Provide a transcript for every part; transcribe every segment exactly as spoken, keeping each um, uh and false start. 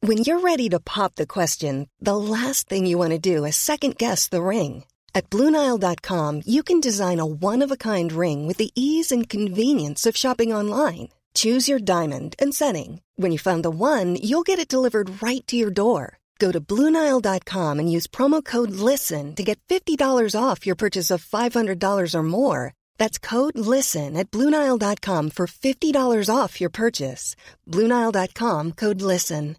When you're ready to pop the question, the last thing you want to do is second-guess the ring. At Blue Nile dot com, you can design a one-of-a-kind ring with the ease and convenience of shopping online. Choose your diamond and setting. When you find the one, you'll get it delivered right to your door. Go to Blue Nile dot com and use promo code LISTEN to get fifty dollars off your purchase of five hundred dollars or more. That's code LISTEN at Blue Nile dot com for fifty dollars off your purchase. Blue Nile dot com, code LISTEN.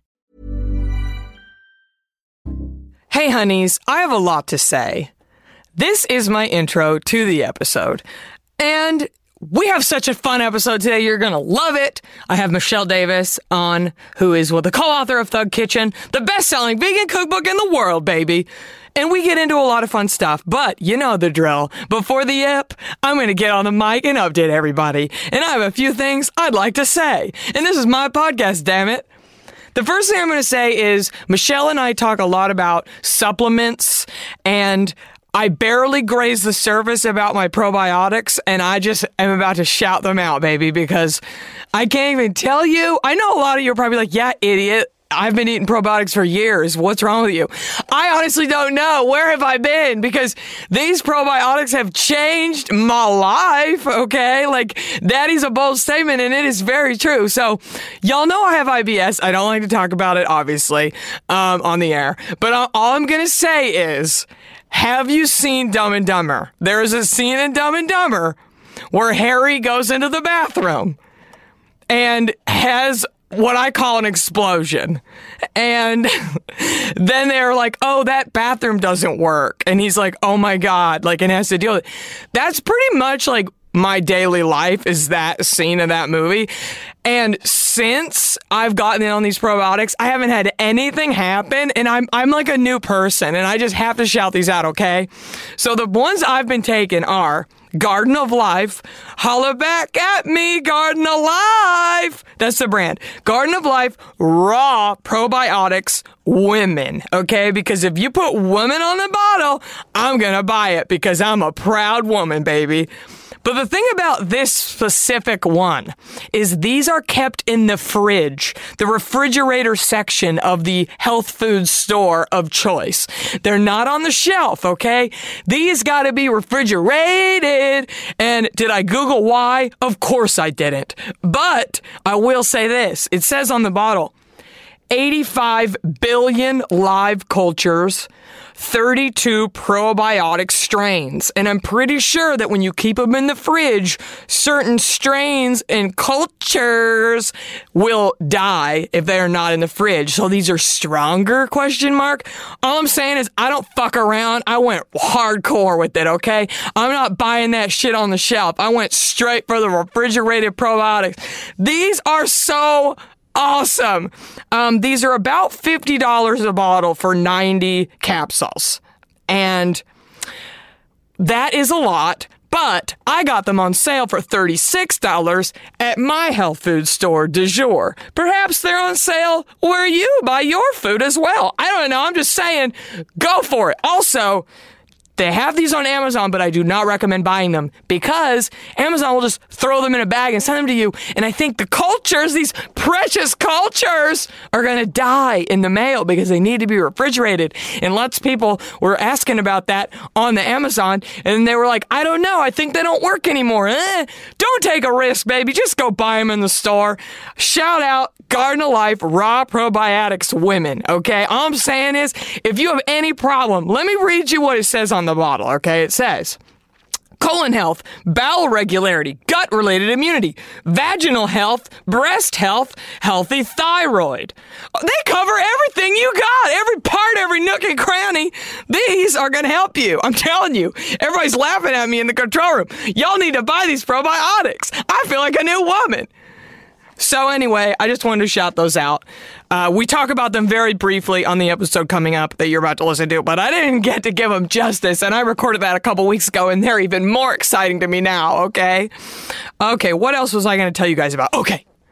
Hey honeys, I have a lot to say. This is my intro to the episode, and we have such a fun episode today. You're going to love it. I have Michelle Davis on, who is well, the co-author of Thug Kitchen, the best-selling vegan cookbook in the world, baby. And we get into a lot of fun stuff, but you know the drill. Before the ep, I'm going to get on the mic and update everybody. And I have a few things I'd like to say. And this is my podcast, damn it. The first thing I'm going to say is Michelle and I talk a lot about supplements, and I barely graze the surface about my probiotics, and I just am about to shout them out, baby, because I can't even tell you. I know a lot of you are probably like, yeah, idiot. I've been eating probiotics for years. What's wrong with you? I honestly don't know. Where have I been? Because these probiotics have changed my life, okay? Like, that is a bold statement, and it is very true. So, y'all know I have I B S. I don't like to talk about it, obviously, um, on the air. But all I'm going to say is, have you seen Dumb and Dumber? There is a scene in Dumb and Dumber where Harry goes into the bathroom and has what I call an explosion. And then they're like, oh, that bathroom doesn't work. And he's like, oh my God, like, and has to deal with it. That's pretty much like my daily life is that scene of that movie. And since I've gotten in on these probiotics, I haven't had anything happen, and I'm I'm like a new person, and I just have to shout these out, okay? So the ones I've been taking are Garden of Life. Holla back at me, Garden of Life. That's the brand. Garden of Life Raw Probiotics Women, okay? Because if you put women on the bottle, I'm gonna buy it because I'm a proud woman, baby. But the thing about this specific one is these are kept in the fridge, the refrigerator section of the health food store of choice. They're not on the shelf, okay? These gotta be refrigerated. And did I Google why? Of course I didn't. But I will say this. It says on the bottle, eighty-five billion live cultures, thirty-two probiotic strains. And I'm pretty sure that when you keep them in the fridge, certain strains and cultures will die if they are not in the fridge. So these are stronger, question mark. All I'm saying is I don't fuck around. I went hardcore with it, okay? I'm not buying that shit on the shelf. I went straight for the refrigerated probiotics. These are so awesome. Um, these are about fifty dollars a bottle for ninety capsules. And that is a lot, but I got them on sale for thirty-six dollars at my health food store du jour. Perhaps they're on sale where you buy your food as well. I don't know. I'm just saying, go for it. Also, they have these on Amazon, but I do not recommend buying them because Amazon will just throw them in a bag and send them to you. And I think the cultures, these precious cultures, are going to die in the mail because they need to be refrigerated. And lots of people were asking about that on the Amazon. And they were like, I don't know. I think they don't work anymore. Eh, don't take a risk, baby. Just go buy them in the store. Shout out Garden of Life Raw Probiotics Women, okay? All I'm saying is, if you have any problem, let me read you what it says on the bottle, okay? It says, colon health, bowel regularity, gut-related immunity, vaginal health, breast health, healthy thyroid. They cover everything you got, every part, every nook and cranny. These are going to help you. I'm telling you. Everybody's laughing at me in the control room. Y'all need to buy these probiotics. I feel like a new woman. So anyway, I just wanted to shout those out. Uh, we talk about them very briefly on the episode coming up that you're about to listen to, but I didn't get to give them justice, and I recorded that a couple weeks ago, and they're even more exciting to me now, okay? Okay, what else was I going to tell you guys about? Okay,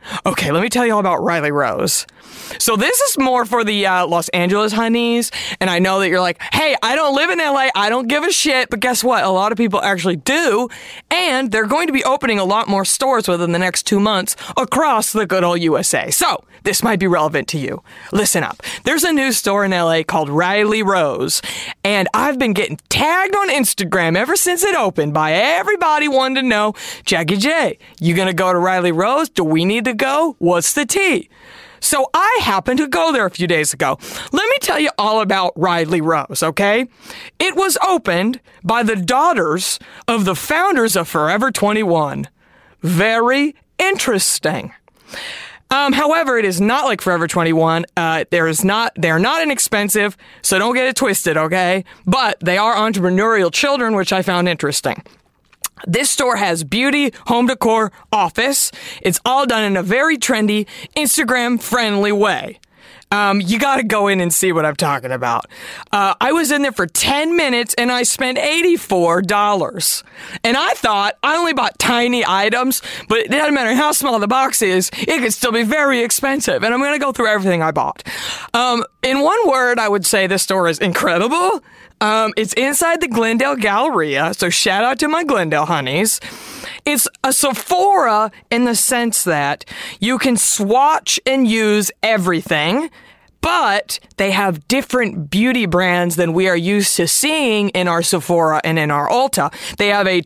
Okay, let me tell you all about Riley Rose. So this is more for the uh, Los Angeles honeys, and I know that you're like, hey, I don't live in L A, I don't give a shit, but guess what? A lot of people actually do, and they're going to be opening a lot more stores within the next two months across the good old U S A. So this might be relevant to you. Listen up. There's a new store in L A called Riley Rose, and I've been getting tagged on Instagram ever since it opened by everybody wanting to know, Jackie J, you gonna go to Riley Rose? Do we need to go? What's the tea? So I happened to go there a few days ago. Let me tell you all about Riley Rose, okay? It was opened by the daughters of the founders of Forever twenty-one. Very interesting. Um, however, it is not like Forever twenty-one. Uh, there is not, they're not inexpensive, so don't get it twisted, okay? But they are entrepreneurial children, which I found interesting. This store has beauty, home decor, office. It's all done in a very trendy, Instagram-friendly way. Um, you gotta go in and see what I'm talking about. Uh, I was in there for ten minutes and I spent eighty-four dollars. And I thought I only bought tiny items, but it doesn't matter how small the box is, it could still be very expensive. And I'm gonna go through everything I bought. Um, in one word, I would say this store is incredible. Um, it's inside the Glendale Galleria, so shout out to my Glendale honeys. It's a Sephora in the sense that you can swatch and use everything, but they have different beauty brands than we are used to seeing in our Sephora and in our Ulta. They have a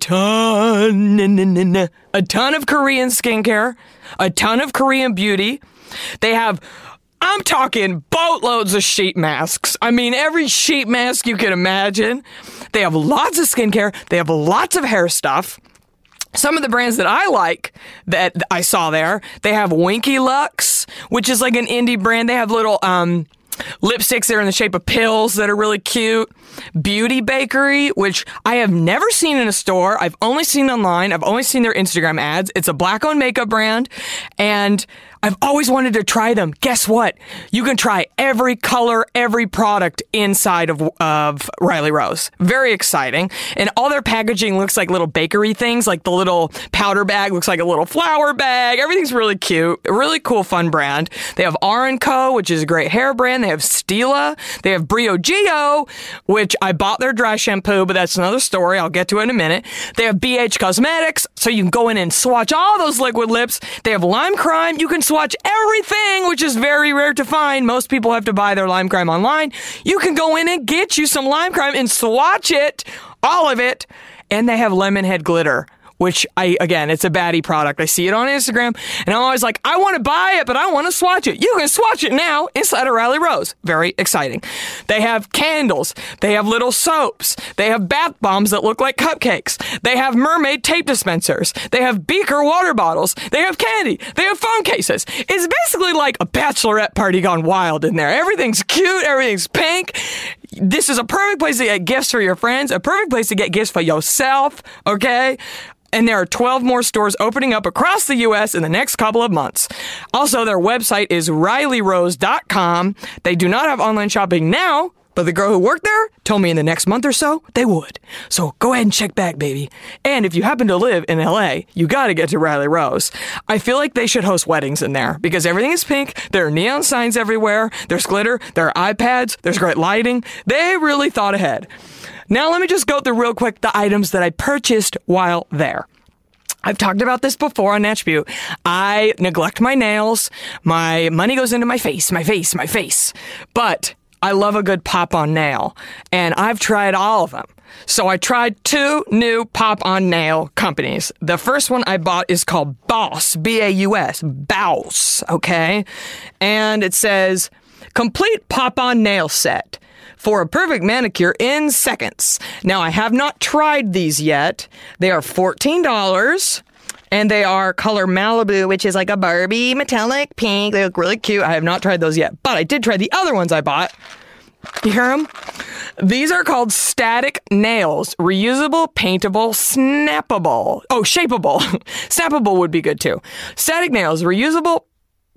ton, a ton of Korean skincare, a ton of Korean beauty. They have, I'm talking boatloads of sheet masks. I mean, every sheet mask you can imagine. They have lots of skincare. They have lots of hair stuff. Some of the brands that I like that I saw there, they have Winky Lux, which is like an indie brand. They have little um, lipsticks that are in the shape of pills that are really cute. Beauty Bakery, which I have never seen in a store. I've only seen online. I've only seen their Instagram ads. It's a black-owned makeup brand, and I've always wanted to try them. Guess what? You can try every color, every product inside of, of Riley Rose. Very exciting. And all their packaging looks like little bakery things, like the little powder bag looks like a little flour bag. Everything's really cute. A really cool, fun brand. They have R and Co, which is a great hair brand. They have Stila. They have Briogeo, which I bought their dry shampoo, but that's another story. I'll get to it in a minute. They have B H Cosmetics, so you can go in and swatch all those liquid lips. They have Lime Crime. You can swatch everything, which is very rare to find. Most people have to buy their Lime Crime online. You can go in and get you some Lime Crime and swatch it, all of it. And they have Lemon Head Glitter, which I, again, it's a baddie product. I see it on Instagram, and I'm always like, I want to buy it, but I want to swatch it. You can swatch it now inside of Riley Rose. Very exciting. They have candles. They have little soaps. They have bath bombs that look like cupcakes. They have mermaid tape dispensers. They have beaker water bottles. They have candy. They have phone cases. It's basically like a bachelorette party gone wild in there. Everything's cute. Everything's pink. This is a perfect place to get gifts for your friends, a perfect place to get gifts for yourself, okay? And there are twelve more stores opening up across the U S in the next couple of months. Also, their website is riley rose dot com. They do not have online shopping now, but the girl who worked there told me in the next month or so, they would. So go ahead and check back, baby. And if you happen to live in L A, you gotta get to Riley Rose. I feel like they should host weddings in there because everything is pink. There are neon signs everywhere. There's glitter. There are iPads. There's great lighting. They really thought ahead. Now let me just go through real quick the items that I purchased while there. I've talked about this before on Natch Butte. I neglect my nails. My money goes into my face, my face, my face. But I love a good pop-on nail, and I've tried all of them. So I tried two new pop-on nail companies. The first one I bought is called Boss, B A U S, Boss, okay? And it says, complete pop-on nail set for a perfect manicure in seconds. Now, I have not tried these yet. They are fourteen dollars, and they are color Malibu, which is like a Barbie metallic pink. They look really cute. I have not tried those yet, but I did try the other ones I bought. You hear them? These are called Static Nails. Reusable, paintable, snappable. Oh, shapeable. Snappable would be good too. Static Nails, reusable,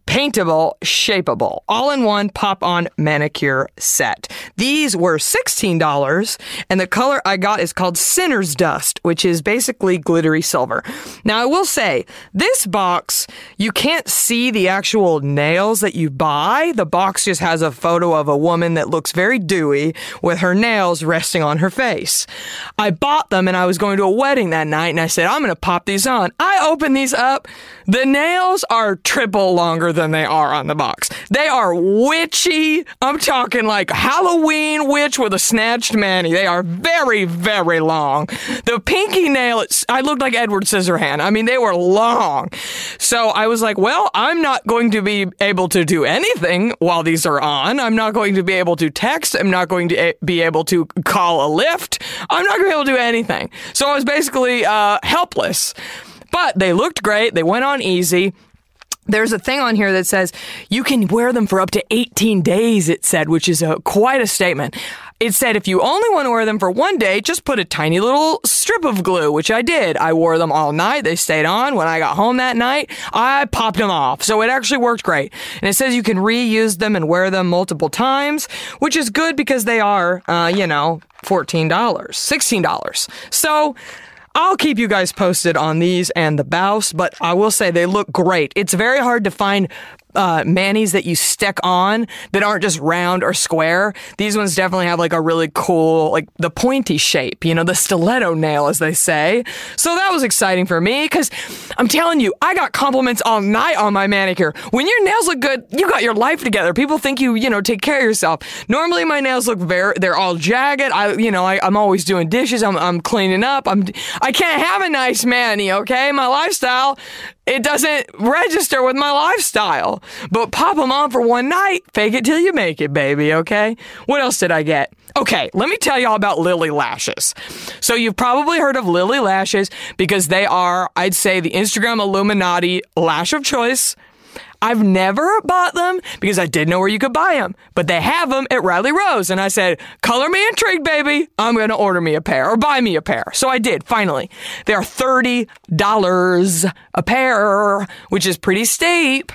paintable, shapeable, all-in-one pop-on manicure set. These were sixteen dollars, and the color I got is called Sinner's Dust, which is basically glittery silver. Now, I will say, this box, you can't see the actual nails that you buy. The box just has a photo of a woman that looks very dewy with her nails resting on her face. I bought them, and I was going to a wedding that night, and I said, I'm going to pop these on. I opened these up. The nails are triple longer than they are on the box. They are witchy. I'm talking like Halloween witch with a snatched mani. They are very, very long. The pinky nail, it's, I looked like Edward Scissorhand. I mean, they were long. So I was like, well, I'm not going to be able to do anything while these are on. I'm not going to be able to text. I'm not going to be able to call a Lyft. I'm not going to be able to do anything. So I was basically uh, helpless. But they looked great. They went on easy. There's a thing on here that says you can wear them for up to eighteen days, it said, which is a, quite a statement. It said if you only want to wear them for one day, just put a tiny little strip of glue, which I did. I wore them all night. They stayed on. When I got home that night, I popped them off. So it actually worked great. And it says you can reuse them and wear them multiple times, which is good because they are, uh, you know, fourteen dollars, sixteen dollars. So I'll keep you guys posted on these and the Bouse, but I will say they look great. It's very hard to find uh, manis that you stick on that aren't just round or square. These ones definitely have like a really cool, like the pointy shape, you know, the stiletto nail, as they say. So that was exciting for me because I'm telling you, I got compliments all night on my manicure. When your nails look good, you got your life together. People think you, you know, take care of yourself. Normally my nails look very, they're all jagged. I, you know, I, I'm always doing dishes. I'm, I'm cleaning up. I'm, I can't have a nice mani, okay? My lifestyle, it doesn't register with my lifestyle. But pop them on for one night. Fake it till you make it, baby, okay? What else did I get? Okay, let me tell y'all about Lily Lashes. So you've probably heard of Lily Lashes because they are, I'd say, the Instagram Illuminati lash of choice. I've never bought them because I didn't know where you could buy them, but they have them at Riley Rose. And I said, color me intrigued, baby. I'm going to order me a pair or buy me a pair. So I did, finally. They are thirty dollars a pair, which is pretty steep.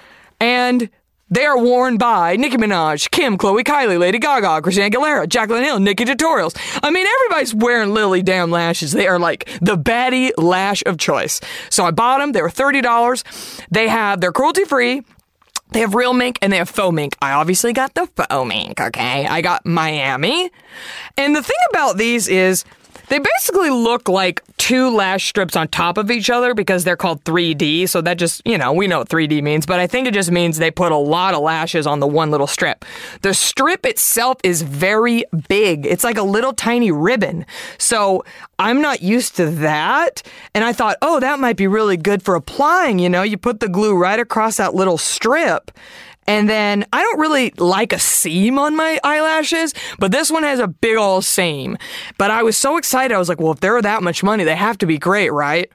And they are worn by Nicki Minaj, Kim, Khloe, Kylie, Lady Gaga, Christina Aguilera, Jaclyn Hill, Nikki Tutorials. I mean, everybody's wearing Lily damn lashes. They are like the baddie lash of choice. So I bought them. They were thirty dollars. They have, they're cruelty-free. They have real mink and they have faux mink. I obviously got the faux mink, okay? I got Miami. And the thing about these is they basically look like two lash strips on top of each other because they're called three D. So that just, you know, we know what three D means, but I think it just means they put a lot of lashes on the one little strip. The strip itself is very big. It's like a little tiny ribbon. So I'm not used to that. And I thought, oh, that might be really good for applying. You know, you put the glue right across that little strip. And then I don't really like a seam on my eyelashes, but this one has a big old seam. But I was so excited. I was like, well, if they're that much money, they have to be great, right?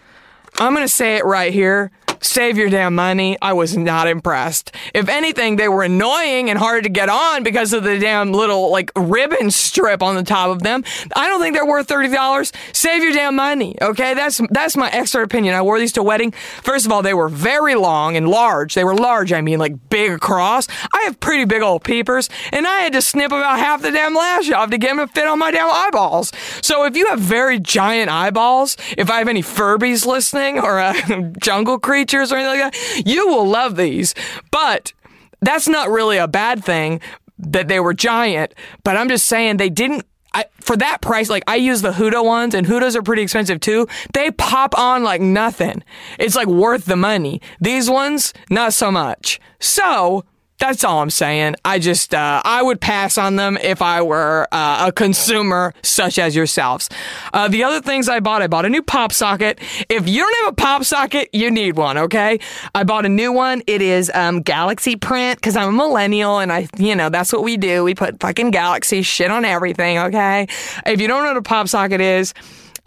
I'm going to say it right here. Save your damn money. I was not impressed. If anything, they were annoying and hard to get on because of the damn little, like, ribbon strip on the top of them. I don't think they're worth thirty dollars. Save your damn money, okay? That's that's my expert opinion. I wore these to a wedding. First of all, they were very long and large. They were large, I mean, like, big across. I have pretty big old peepers, and I had to snip about half the damn lash off to get them to fit on my damn eyeballs. So if you have very giant eyeballs, if I have any Furbies listening or uh, jungle creatures, or anything like that, you will love these. But that's not really a bad thing that they were giant. But I'm just saying they didn't, I, for that price, like I use the Huda ones, and Hudas are pretty expensive too. They pop on like nothing. It's like worth the money. These ones, not so much. So that's all I'm saying. I just, uh, I would pass on them if I were uh, a consumer such as yourselves. Uh, the other things I bought, I bought a new pop socket. If you don't have a pop socket, you need one, okay? I bought a new one. It is um, Galaxy print because I'm a millennial and I, you know, that's what we do. We put fucking Galaxy shit on everything, okay? If you don't know what a pop socket is,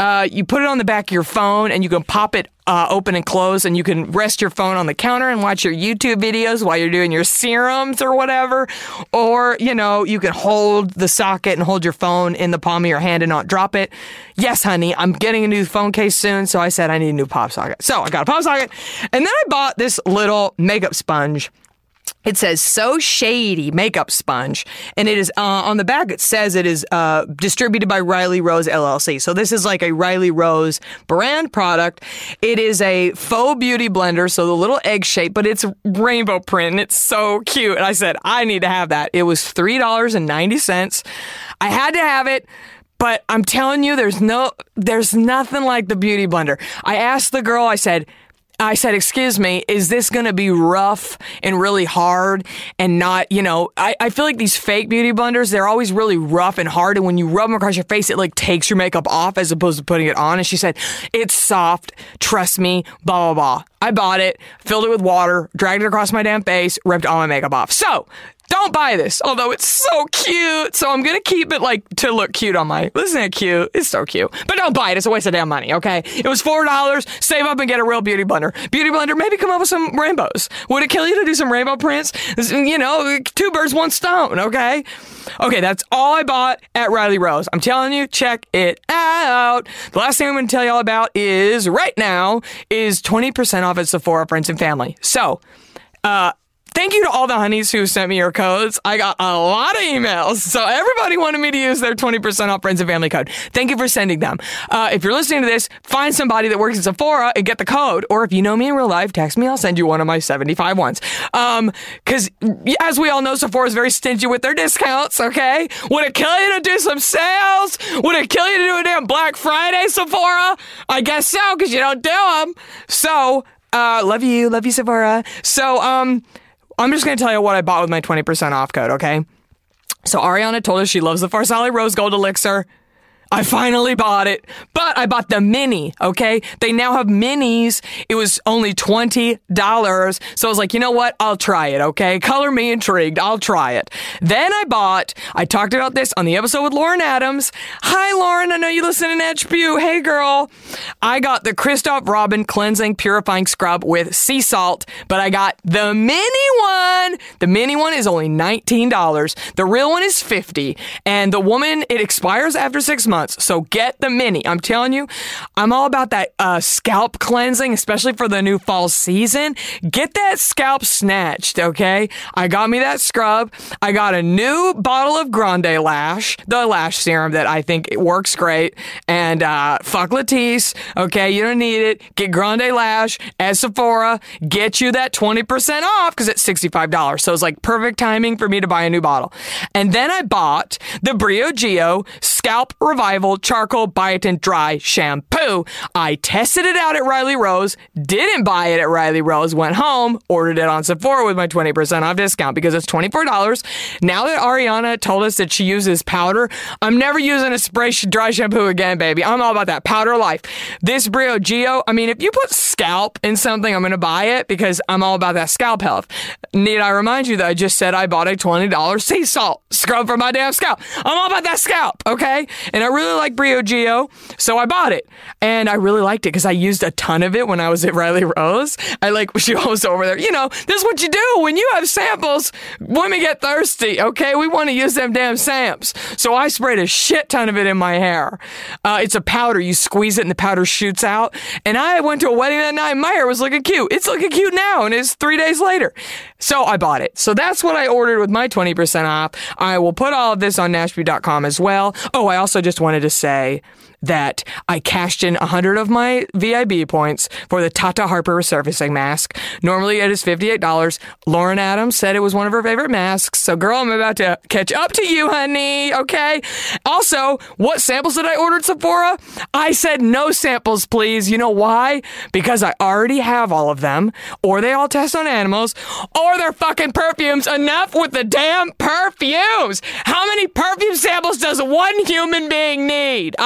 Uh, you put it on the back of your phone and you can pop it uh, open and close, and you can rest your phone on the counter and watch your YouTube videos while you're doing your serums or whatever. Or, you know, you can hold the socket and hold your phone in the palm of your hand and not drop it. Yes, honey, I'm getting a new phone case soon, so I said I need a new pop socket. So I got a pop socket, and then I bought this little makeup sponge. It says So Shady Makeup Sponge, and it is uh, on the back. It says it is uh, distributed by Riley Rose L L C. So this is like a Riley Rose brand product. It is a faux beauty blender, so the little egg shape, but it's rainbow print, and it's so cute. And I said I need to have that. It was three dollars and ninety cents. I had to have it. But I'm telling you, there's no, there's nothing like the beauty blender. I asked the girl. I said. I said, excuse me, is this going to be rough and really hard and not, you know, I, I feel like these fake beauty blenders, they're always really rough and hard. And when you rub them across your face, it like takes your makeup off as opposed to putting it on. And she said, it's soft. Trust me, blah, blah, blah. I bought it, filled it with water, dragged it across my damn face, ripped all my makeup off. So don't buy this, although it's so cute. So I'm going to keep it like to look cute on my, isn't it cute? It's so cute. But don't buy it. It's a waste of damn money, okay? It was four dollars. Save up and get a real beauty blender. Beauty blender, maybe come up with some rainbows. Would it kill you to do some rainbow prints? You know, two birds, one stone, okay? Okay, that's all I bought at Riley Rose. I'm telling you, check it out. The last thing I'm going to tell you all about is right now is twenty percent off at Sephora, Friends and Family. So, uh, thank you to all the honeys who sent me your codes. I got a lot of emails, so everybody wanted me to use their twenty percent off Friends and Family code. Thank you for sending them. Uh, if you're listening to this, find somebody that works at Sephora and get the code. Or if you know me in real life, text me. I'll send you one of my seventy-five ones. Um, because as we all know, Sephora is very stingy with their discounts, okay? Would it kill you to do some sales? Would it kill you to do a damn Black Friday, Sephora? I guess so, because you don't do them. So, uh, love you. Love you, Sephora. So, um... I'm just going to tell you what I bought with my twenty percent off code, okay? So Ariana told us she loves the Farsali Rose Gold Elixir. I finally bought it, but I bought the mini, okay? They now have minis. It was only twenty dollars. So I was like, you know what? I'll try it, okay? Color me intrigued. I'll try it. Then I bought, I talked about this on the episode with Lauren Adams. Hi, Lauren. I know you listen in H B U. Hey, girl. I got the Christoph Robin Cleansing Purifying Scrub with sea salt, but I got the mini one. The mini one is only nineteen dollars. The real one is fifty dollars. And the woman, it expires after six months. So get the mini. I'm telling you, I'm all about that uh, scalp cleansing, especially for the new fall season. Get that scalp snatched, okay? I got me that scrub. I got a new bottle of Grande Lash, the lash serum that I think it works great. And uh, fuck Latisse, okay? You don't need it. Get Grande Lash at Sephora. Get you that twenty percent off because it's sixty-five dollars. So it's like perfect timing for me to buy a new bottle. And then I bought the Briogeo Scalp Revival Charcoal Biotin Dry Shampoo. I tested it out at Riley Rose, didn't buy it at Riley Rose, went home, ordered it on Sephora with my twenty percent off discount because it's twenty-four dollars. Now that Ariana told us that she uses powder, I'm never using a spray dry shampoo again, baby. I'm all about that powder life. This Briogeo, I mean, if you put scalp in something, I'm going to buy it because I'm all about that scalp health. Need I remind you that I just said I bought a twenty dollars sea salt scrub for my damn scalp. I'm all about that scalp, okay? And I really like Briogeo, so I bought it. And I really liked it because I used a ton of it when I was at Riley Rose. I like, she was over there. You know, this is what you do when you have samples. Women get thirsty, okay? We want to use them damn Samps. So I sprayed a shit ton of it in my hair. Uh, it's a powder. You squeeze it and the powder shoots out. And I went to a wedding that night and my hair was looking cute. It's looking cute now and it's three days later. So I bought it. So that's what I ordered with my twenty percent off. I will put all of this on Nashville dot com as well. Oh, I also just wanted to say that I cashed in one hundred of my V I B points for the Tata Harper resurfacing mask. Normally it is fifty-eight dollars. Lauren Adams said it was one of her favorite masks. So girl, I'm about to catch up to you, honey. Okay. Also, what samples did I order at Sephora? I said no samples, please. You know why? Because I already have all of them, or they all test on animals, or they're fucking perfumes. Enough with the damn perfumes. How many perfume samples does one human being need? I am out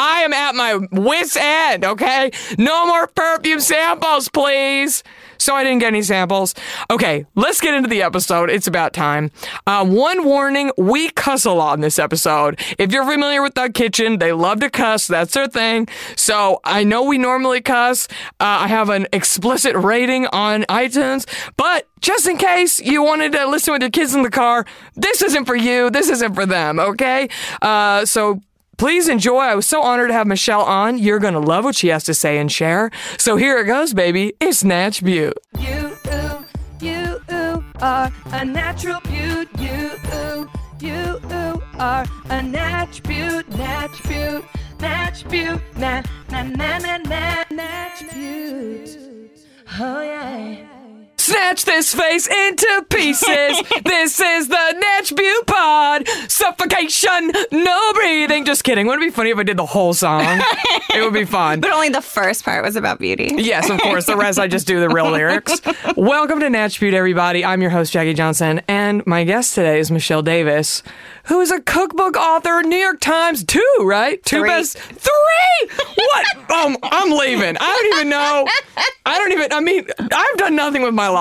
at my wit's end, okay? No more perfume samples, please. So I didn't get any samples. Okay, let's get into the episode. It's about time. Uh, one warning, we cuss a lot in this episode. If you're familiar with Thug Kitchen, they love to cuss. That's their thing. So I know we normally cuss. Uh, I have an explicit rating on iTunes. But just in case you wanted to listen with your kids in the car, this isn't for you. This isn't for them, okay? Uh, so... Please enjoy. I was so honored to have Michelle on. You're going to love what she has to say and share. So here it goes, baby. It's Natch Beaut. You, ooh, you, ooh, are a natural beaut. You, ooh, you, ooh, are a Natch Beaut. Natch Beaut, Natch Beaut, na, na, na, na, na, Natch Beaut. Oh, yeah. Snatch this face into pieces. This is the Natch Beaut Pod. Suffocation, no breathing. Just kidding. Wouldn't it be funny if I did the whole song? It would be fun. But only the first part was about beauty. Yes, of course. The rest, I just do the real lyrics. Welcome to Natch Beaut, everybody. I'm your host, Jackie Johnson, and my guest today is Michelle Davis, who is a cookbook author, New York Times, two, right? Two Three. best. Three! What? Um, I'm leaving. I don't even know. I don't even, I mean, I've done nothing with my life.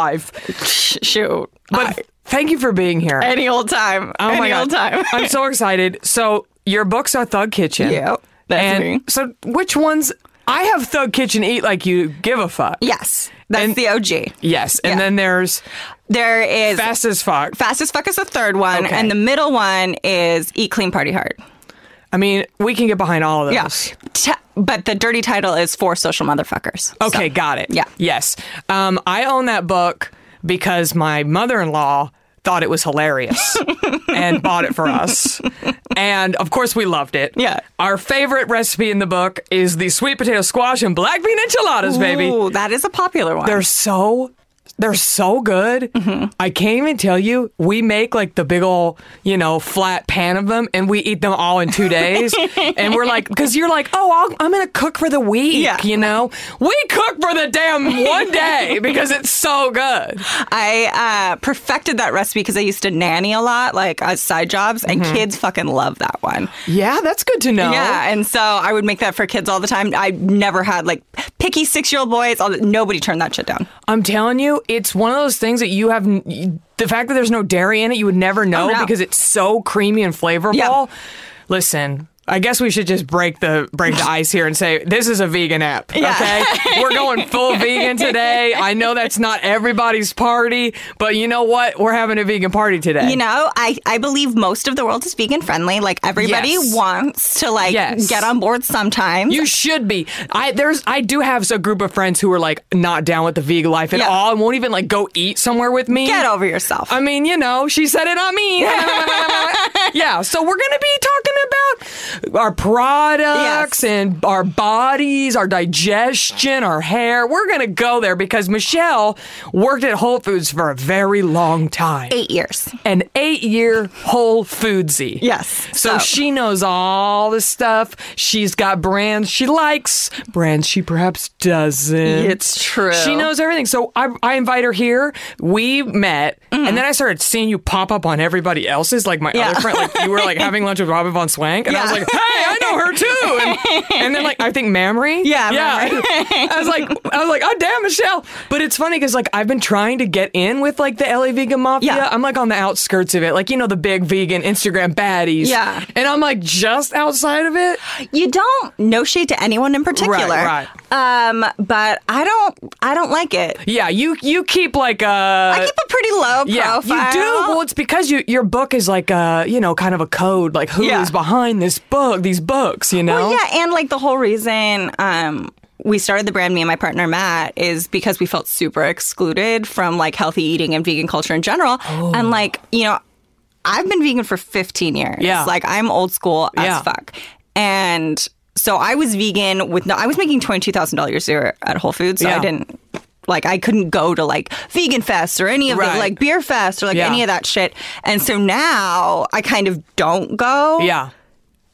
Shoot. But I, thank you for being here. any old time. Oh any my God. old time. I'm so excited. So your books are Thug Kitchen. Yep, that's and me. So which ones? I have Thug Kitchen, Eat Like You, Give a Fuck. Yes. That's And- the O G. Yes. And Yeah. then there's There is Fast as Fuck. Fast as Fuck is the third one. Okay. And the middle one is Eat Clean, Party Hard. I mean, we can get behind all of those. Yeah. T- but the dirty title is For Social Motherfuckers. Okay, So, got it. Yeah. Yes. Um, I own that book because my mother-in-law thought it was hilarious and bought it for us. And of course we loved it. Yeah. Our favorite recipe in the book is the sweet potato squash and black bean enchiladas, baby. Ooh, that is a popular one. They're so they're so good. Mm-hmm. I can't even tell you. We make like the big ol', you know, flat pan of them, and we eat them all in two days. And we're like, because you're like, oh, I'll, I'm gonna cook for the week. Yeah. You know, we cook for the damn one day because it's so good. I uh, perfected that recipe because I used to nanny a lot, like as side jobs, and Mm-hmm. kids fucking love that one. Yeah, that's good to know. Yeah, and so I would make that for kids all the time. I never had like picky six-year-old boys. All the, nobody turned that shit down. I'm telling you, it's one of those things that you have. The fact that there's no dairy in it, you would never know Oh, no. because it's so creamy and flavorful. Yeah. Listen, I guess we should just break the break the ice here and say this is a vegan app. Okay, we're going full vegan today. I know that's not everybody's party, but you know what? We're having a vegan party today. You know, I, I believe most of the world is vegan friendly. Like everybody Yes. wants to like Yes. get on board sometimes. You should be. I there's I do have a group of friends who are like not down with the vegan life at Yeah. all and won't even like go eat somewhere with me. Get over yourself. I mean, you know, she said it, I mean. Yeah, so we're going to be talking about our products Yes. and our bodies, our digestion, our hair. We're going to go there because Michelle worked at Whole Foods for a very long time. Eight years. An eight-year Whole Foodsy. Yes. So, So- she knows all the stuff. She's got brands she likes, brands she perhaps doesn't. It's true. She knows everything. So I, I invite her here. We met, and then I started seeing you pop up on everybody else's, like my Yeah. other friend. Like you were like having lunch with Robin Von Swank, and I was Yeah. like, hey, I know her too. And, and then like I think Mamrie. Yeah, yeah. Mamrie. I was like, I was like, oh damn, Michelle. But it's funny because like I've been trying to get in with like the L A Vegan Mafia. Yeah. I'm like on the outskirts of it, like you know the big vegan Instagram baddies. Yeah. And I'm like just outside of it. You don't, no shade to anyone in particular. Right, Um, but I don't, I don't like it. Yeah, you you keep like a. I keep a pretty low Yeah, profile. you do. Well, it's because you, your book is like a, you know, kind of a code, like who is Yeah. behind this book, these books, you know? Well, yeah, and like the whole reason um, we started the brand, me and my partner Matt, is because we felt super excluded from like healthy eating and vegan culture in general. Oh. And like, you know, I've been vegan for fifteen years. Yeah. Like I'm old school as Yeah. fuck. And so I was vegan with no, I was making twenty-two thousand dollars a year at Whole Foods. So Yeah. I didn't, like, I couldn't go to like Vegan Fest or any of Right. the like Beer Fest or like Yeah. any of that shit. And so now I kind of don't go. Yeah.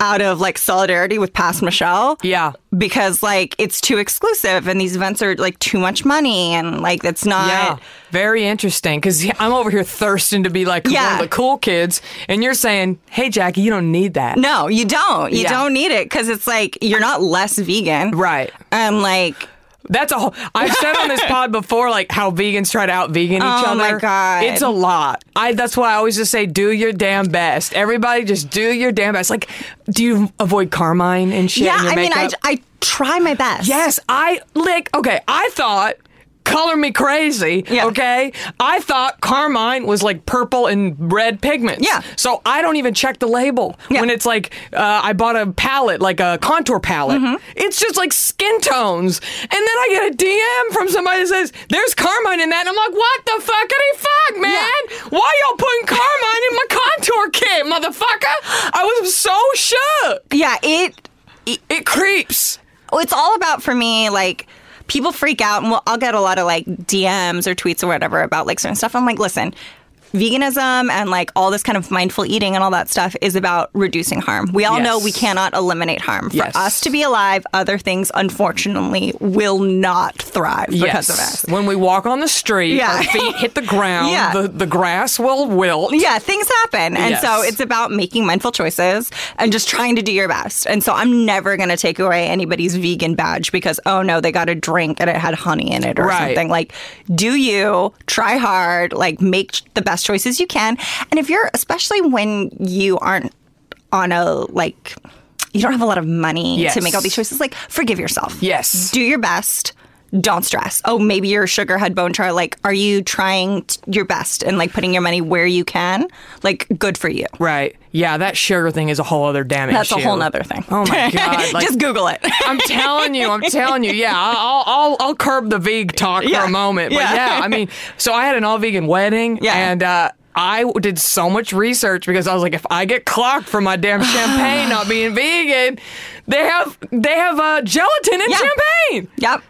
out of like solidarity with past Michelle. Yeah. Because like it's too exclusive and these events are like too much money and like it's not. Yeah. Very interesting. Because I'm over here thirsting to be like Yeah. one of the cool kids. And you're saying, hey, Jackie, you don't need that. No, you don't. You Yeah. don't need it because it's like you're not less vegan. Right. And like. That's a whole. I've said on this pod before, like how vegans try to out vegan each Oh, other. my God. It's a lot. I. That's why I always just say, do your damn best. Everybody, just do your damn best. Like, do you avoid carmine and shit? Yeah, in your I mean, I, makeup? I try my best. Yes, I like. Okay, I thought. Color me crazy, Yeah. okay? I thought carmine was like purple and red pigments. Yeah. So I don't even check the label Yeah. when it's like, uh, I bought a palette, like a contour palette. Mm-hmm. It's just like skin tones. And then I get a D M from somebody that says, there's carmine in that. And I'm like, what the fuckity fuck, man? Why y'all putting carmine in my contour kit, motherfucker? I was so shook. Yeah, it, it It creeps. it's all about, for me, like, people freak out, and we'll, I'll get a lot of, like, D Ms or tweets or whatever about, like, certain stuff. I'm like, listen, veganism and, like, all this kind of mindful eating and all that stuff is about reducing harm. We all Yes. know we cannot eliminate harm. For Yes. us to be alive, other things, unfortunately, will not thrive because Yes. of us. When we walk on the street, Yeah. our feet hit the ground, Yeah. the, the grass will wilt. Yeah, things happen. And Yes. so it's about making mindful choices and just trying to do your best. And so I'm never going to take away anybody's vegan badge because, oh no, they got a drink and it had honey in it or Right. something. Like, do you, try hard, like, make the best choices you can. And if you're, especially when you aren't on a, like, you don't have a lot of money Yes. to make all these choices, like, forgive yourself. Yes. Do your best. Don't stress. Oh, maybe you're a sugar head bone char. Like, are you trying t- your best and like putting your money where you can? Like, good for you. Right. Yeah, that sugar thing is a whole other damn That's issue. a whole nother thing. Oh my God. Like, Just Google it. I'm telling you, I'm telling you. Yeah, I'll I'll I'll curb the veg talk Yeah. for a moment. But Yeah. yeah, I mean, so I had an all vegan wedding, Yeah. and uh, I did so much research because I was like, if I get clocked for my damn champagne not being vegan, they have they have uh, gelatin in Yeah. champagne. Yep.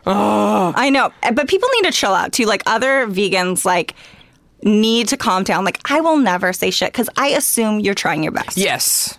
I know. But people need to chill out too. Like, other vegans, like, need to calm down. Like, I will never say shit because I assume you're trying your best. Yes.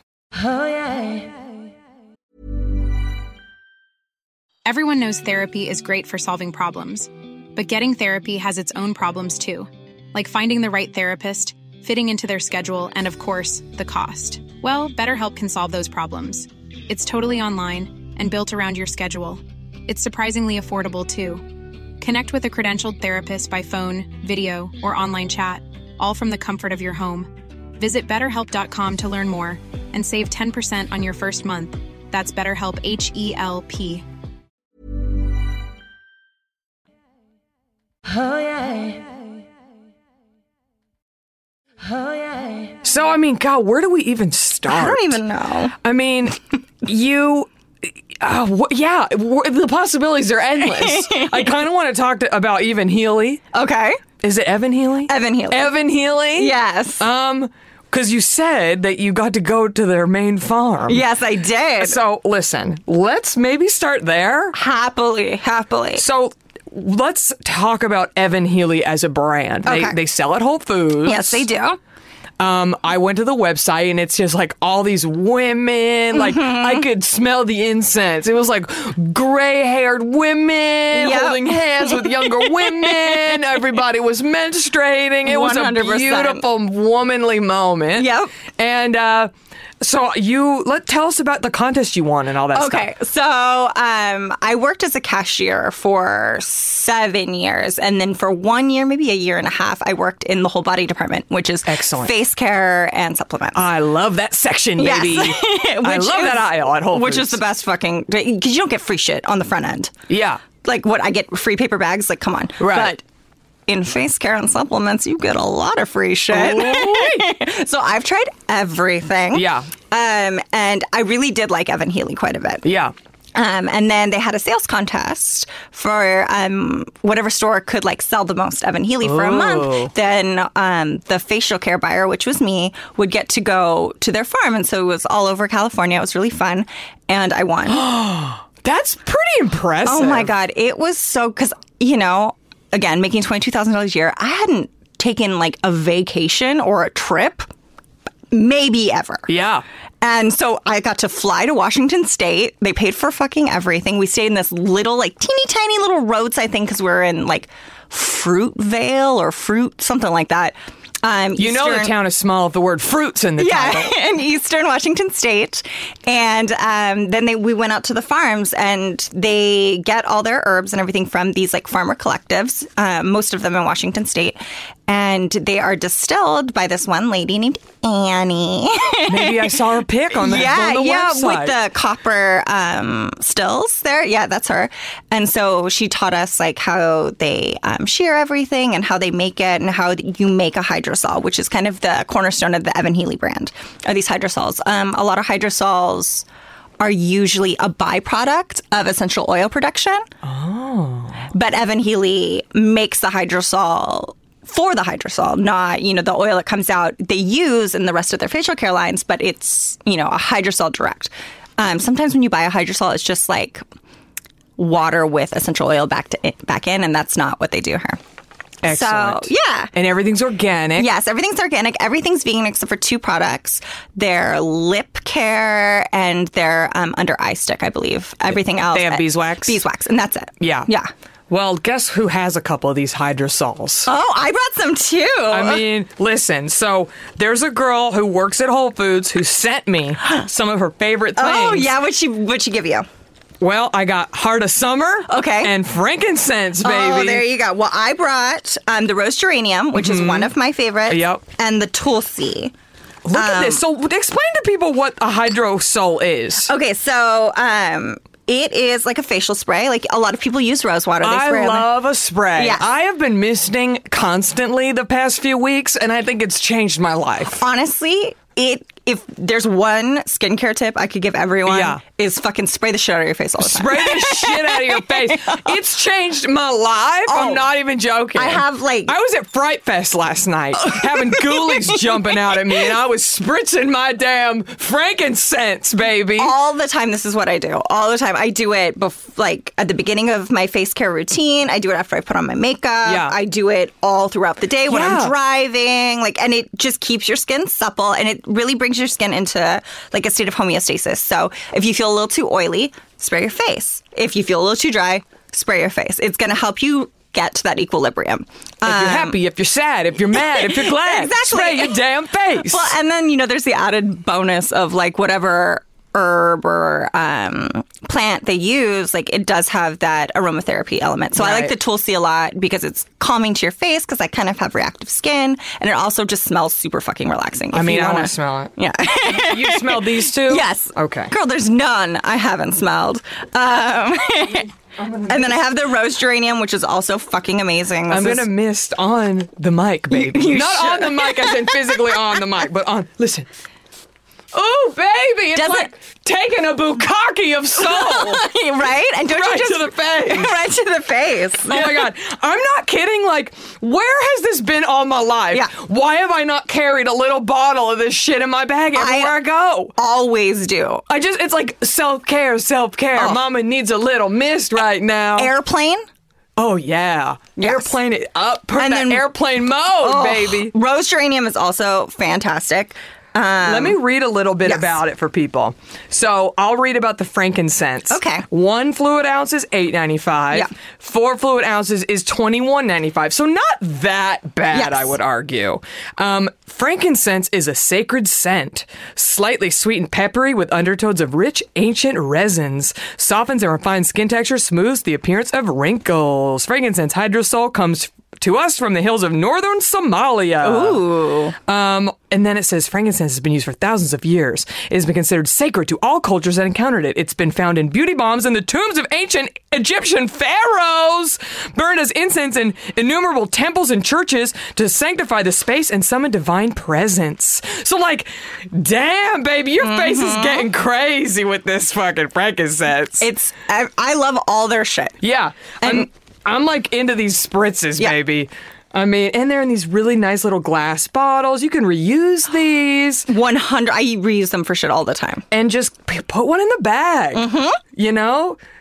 Everyone knows therapy is great for solving problems, but getting therapy has its own problems too, like finding the right therapist, fitting into their schedule, and of course, the cost. Well, BetterHelp can solve those problems. It's totally online and built around your schedule. It's surprisingly affordable too. Connect with a credentialed therapist by phone, video, or online chat, all from the comfort of your home. Visit better help dot com to learn more and save ten percent on your first month. That's BetterHelp, H E L P. So I mean, God, where do we even start? I don't even know. I mean, you. Uh, wh- yeah, wh- the possibilities are endless. I kind of want to talk to, about Evan Healy. Okay. Is it Evan Healy? Evan Healy. Evan Healy? Yes. Um, because you said that you got to go to their main farm. yes, I did. So listen, let's maybe start there. happily, happily. So let's talk about Evan Healy as a brand. They Okay. they sell at Whole Foods. Yes, they do. Um, I went to the website and it's just like all these women. Like Mm-hmm. I could smell the incense. It was like gray-haired women Yep. holding hands with younger women. Everybody was menstruating. It was one hundred percent. a beautiful womanly moment. Yep. And uh, so you let tell us about the contest you won and all that Okay, stuff. so um, I worked as a cashier for seven years, and then for one year, maybe a year and a half, I worked in the whole body department, which is Excellent. face care and supplements. I love that section, baby. I Which love is- that aisle at Whole Foods. Which is the best fucking, because you don't get free shit on the front end. Yeah. Like, what, I get free paper bags? Like, come on. Right. But in face care and supplements, you get a lot of free shit. So I've tried everything. Yeah. Um, and I really did like Evan Healy quite a bit. Yeah. Um, and then they had a sales contest for um, whatever store could like sell the most Evan Healy for a Oh. month. Then um, the facial care buyer, which was me, would get to go to their farm. And so it was all over California. It was really fun. And I won. That's pretty impressive. Oh my God. It was so, because, you know, again, making twenty-two thousand dollars a year, I hadn't taken like a vacation or a trip maybe ever. Yeah. And so I got to fly to Washington State. They paid for fucking everything. We stayed in this little, like, teeny tiny little roadside thing because we were in, like, Fruitvale or Fruit, something like that. Um, you know the town is small if the word fruit's in the yeah, title. in Eastern Washington State. And um, then they, we went out to the farms, and they get all their herbs and everything from these like farmer collectives, uh, most of them in Washington State. And they are distilled by this one lady named Annie. Maybe I saw her pic on the, yeah, on the yeah, website. with the copper um, stills there. Yeah, that's her. And so she taught us like how they um, shear everything and how they make it and how you make a hydrosol, which is kind of the cornerstone of the Evan Healy brand, are these hydrosols. Um, a lot of hydrosols are usually a byproduct of essential oil production. Oh. But Evan Healy makes the hydrosol for the hydrosol, not, you know, the oil that comes out they use in the rest of their facial care lines, but it's, you know, a hydrosol direct. Um, sometimes when you buy a hydrosol, it's just like water with essential oil back to back in, and that's not what they do here. Excellent. So, yeah. And everything's organic. Yes, everything's organic. Everything's vegan except for two products. Their lip care and their um, under eye stick, I believe. Everything else. They have beeswax? Beeswax, and that's it. Yeah. Yeah. Well, guess who has a couple of these hydrosols? Oh, I brought some too. I mean, listen, so there's a girl who works at Whole Foods who sent me some of her favorite things. Oh, yeah. What'd she, what'd she give you? Well, I got Heart of Summer. Okay. And frankincense, baby. Oh, there you go. Well, I brought um, the rose geranium, which mm-hmm. is one of my favorites. Yep. And the tulsi. Look um, at this. So explain to people what a hydrosol is. Okay, so um, it is like a facial spray. Like a lot of people use rose water. They I spray love a spray. Yes. I have been misting constantly the past few weeks, and I think it's changed my life. Honestly, it if there's one skincare tip I could give everyone, yeah. is fucking spray the shit out of your face all the time. Spray the shit out of your face. It's changed my life. Oh, I'm not even joking. I have like... I was at Fright Fest last night having ghoulies jumping out at me, and I was spritzing my damn frankincense, baby. All the time, this is what I do. All the time. I do it bef- like at the beginning of my face care routine. I do it after I put on my makeup. Yeah. I do it all throughout the day when Yeah. I'm driving. Like, and it just keeps your skin supple, and it really brings your skin into like a state of homeostasis. So if you feel a little too oily, spray your face. If you feel a little too dry, spray your face. It's going to help you get to that equilibrium. If you're Um, happy, if you're sad, if you're mad, if you're glad, Exactly. spray your damn face. Well, and then, you know, there's the added bonus of like whatever herb or um, plant they use, like it does have that aromatherapy element. So I like Right. the tulsi a lot because it's calming to your face because I kind of have reactive skin, and it also just smells super fucking relaxing. I If mean, you I wanna- want to smell it. Yeah. You smell these too? Yes. Okay. Girl, there's none I haven't smelled. Um, and then I have the rose geranium, which is also fucking amazing. This I'm is- going to mist on the mic, baby. You Not should. on the mic as in physically on the mic, but on, listen. Oh, baby, it's Does it- like taking a bukkake of soul. right? And don't Right you just to the face. right to the face. Oh my God. I'm not kidding. Like, where has this been all my life? Yeah. Why have I not carried a little bottle of this shit in my bag everywhere I, go? Always do. I just, it's like self-care, self-care. Oh. Mama needs a little mist right now. Airplane. Oh, yeah. Yes. Airplane it up. Put And that then- airplane mode, Oh, baby. Rose geranium is also fantastic. Um, Let me read a little bit yes. about it for people. So I'll read about the frankincense. Okay. One fluid ounce is eight ninety-five. Yeah. Four fluid ounces is twenty-one ninety-five. So not that bad, Yes. I would argue. Um, frankincense is a sacred scent, slightly sweet and peppery with undertones of rich ancient resins, softens and refines skin texture, smooths the appearance of wrinkles. Frankincense hydrosol comes to us from the hills of northern Somalia. Ooh. Um, and then it says frankincense has been used for thousands of years. It has been considered sacred to all cultures that encountered it. It's been found in beauty bombs in the tombs of ancient Egyptian pharaohs, burned as incense in innumerable temples and churches to sanctify the space and summon divine presence. So, like, damn, baby, your mm-hmm. face is getting crazy with this fucking frankincense. It's I, I love all their shit. Yeah. And- I'm, I'm like into these spritzes, Yeah. baby. I mean, and they're in these really nice little glass bottles. You can reuse these one hundred I reuse them for shit all the time. and just p- put one in the bag. Mm-hmm. You know?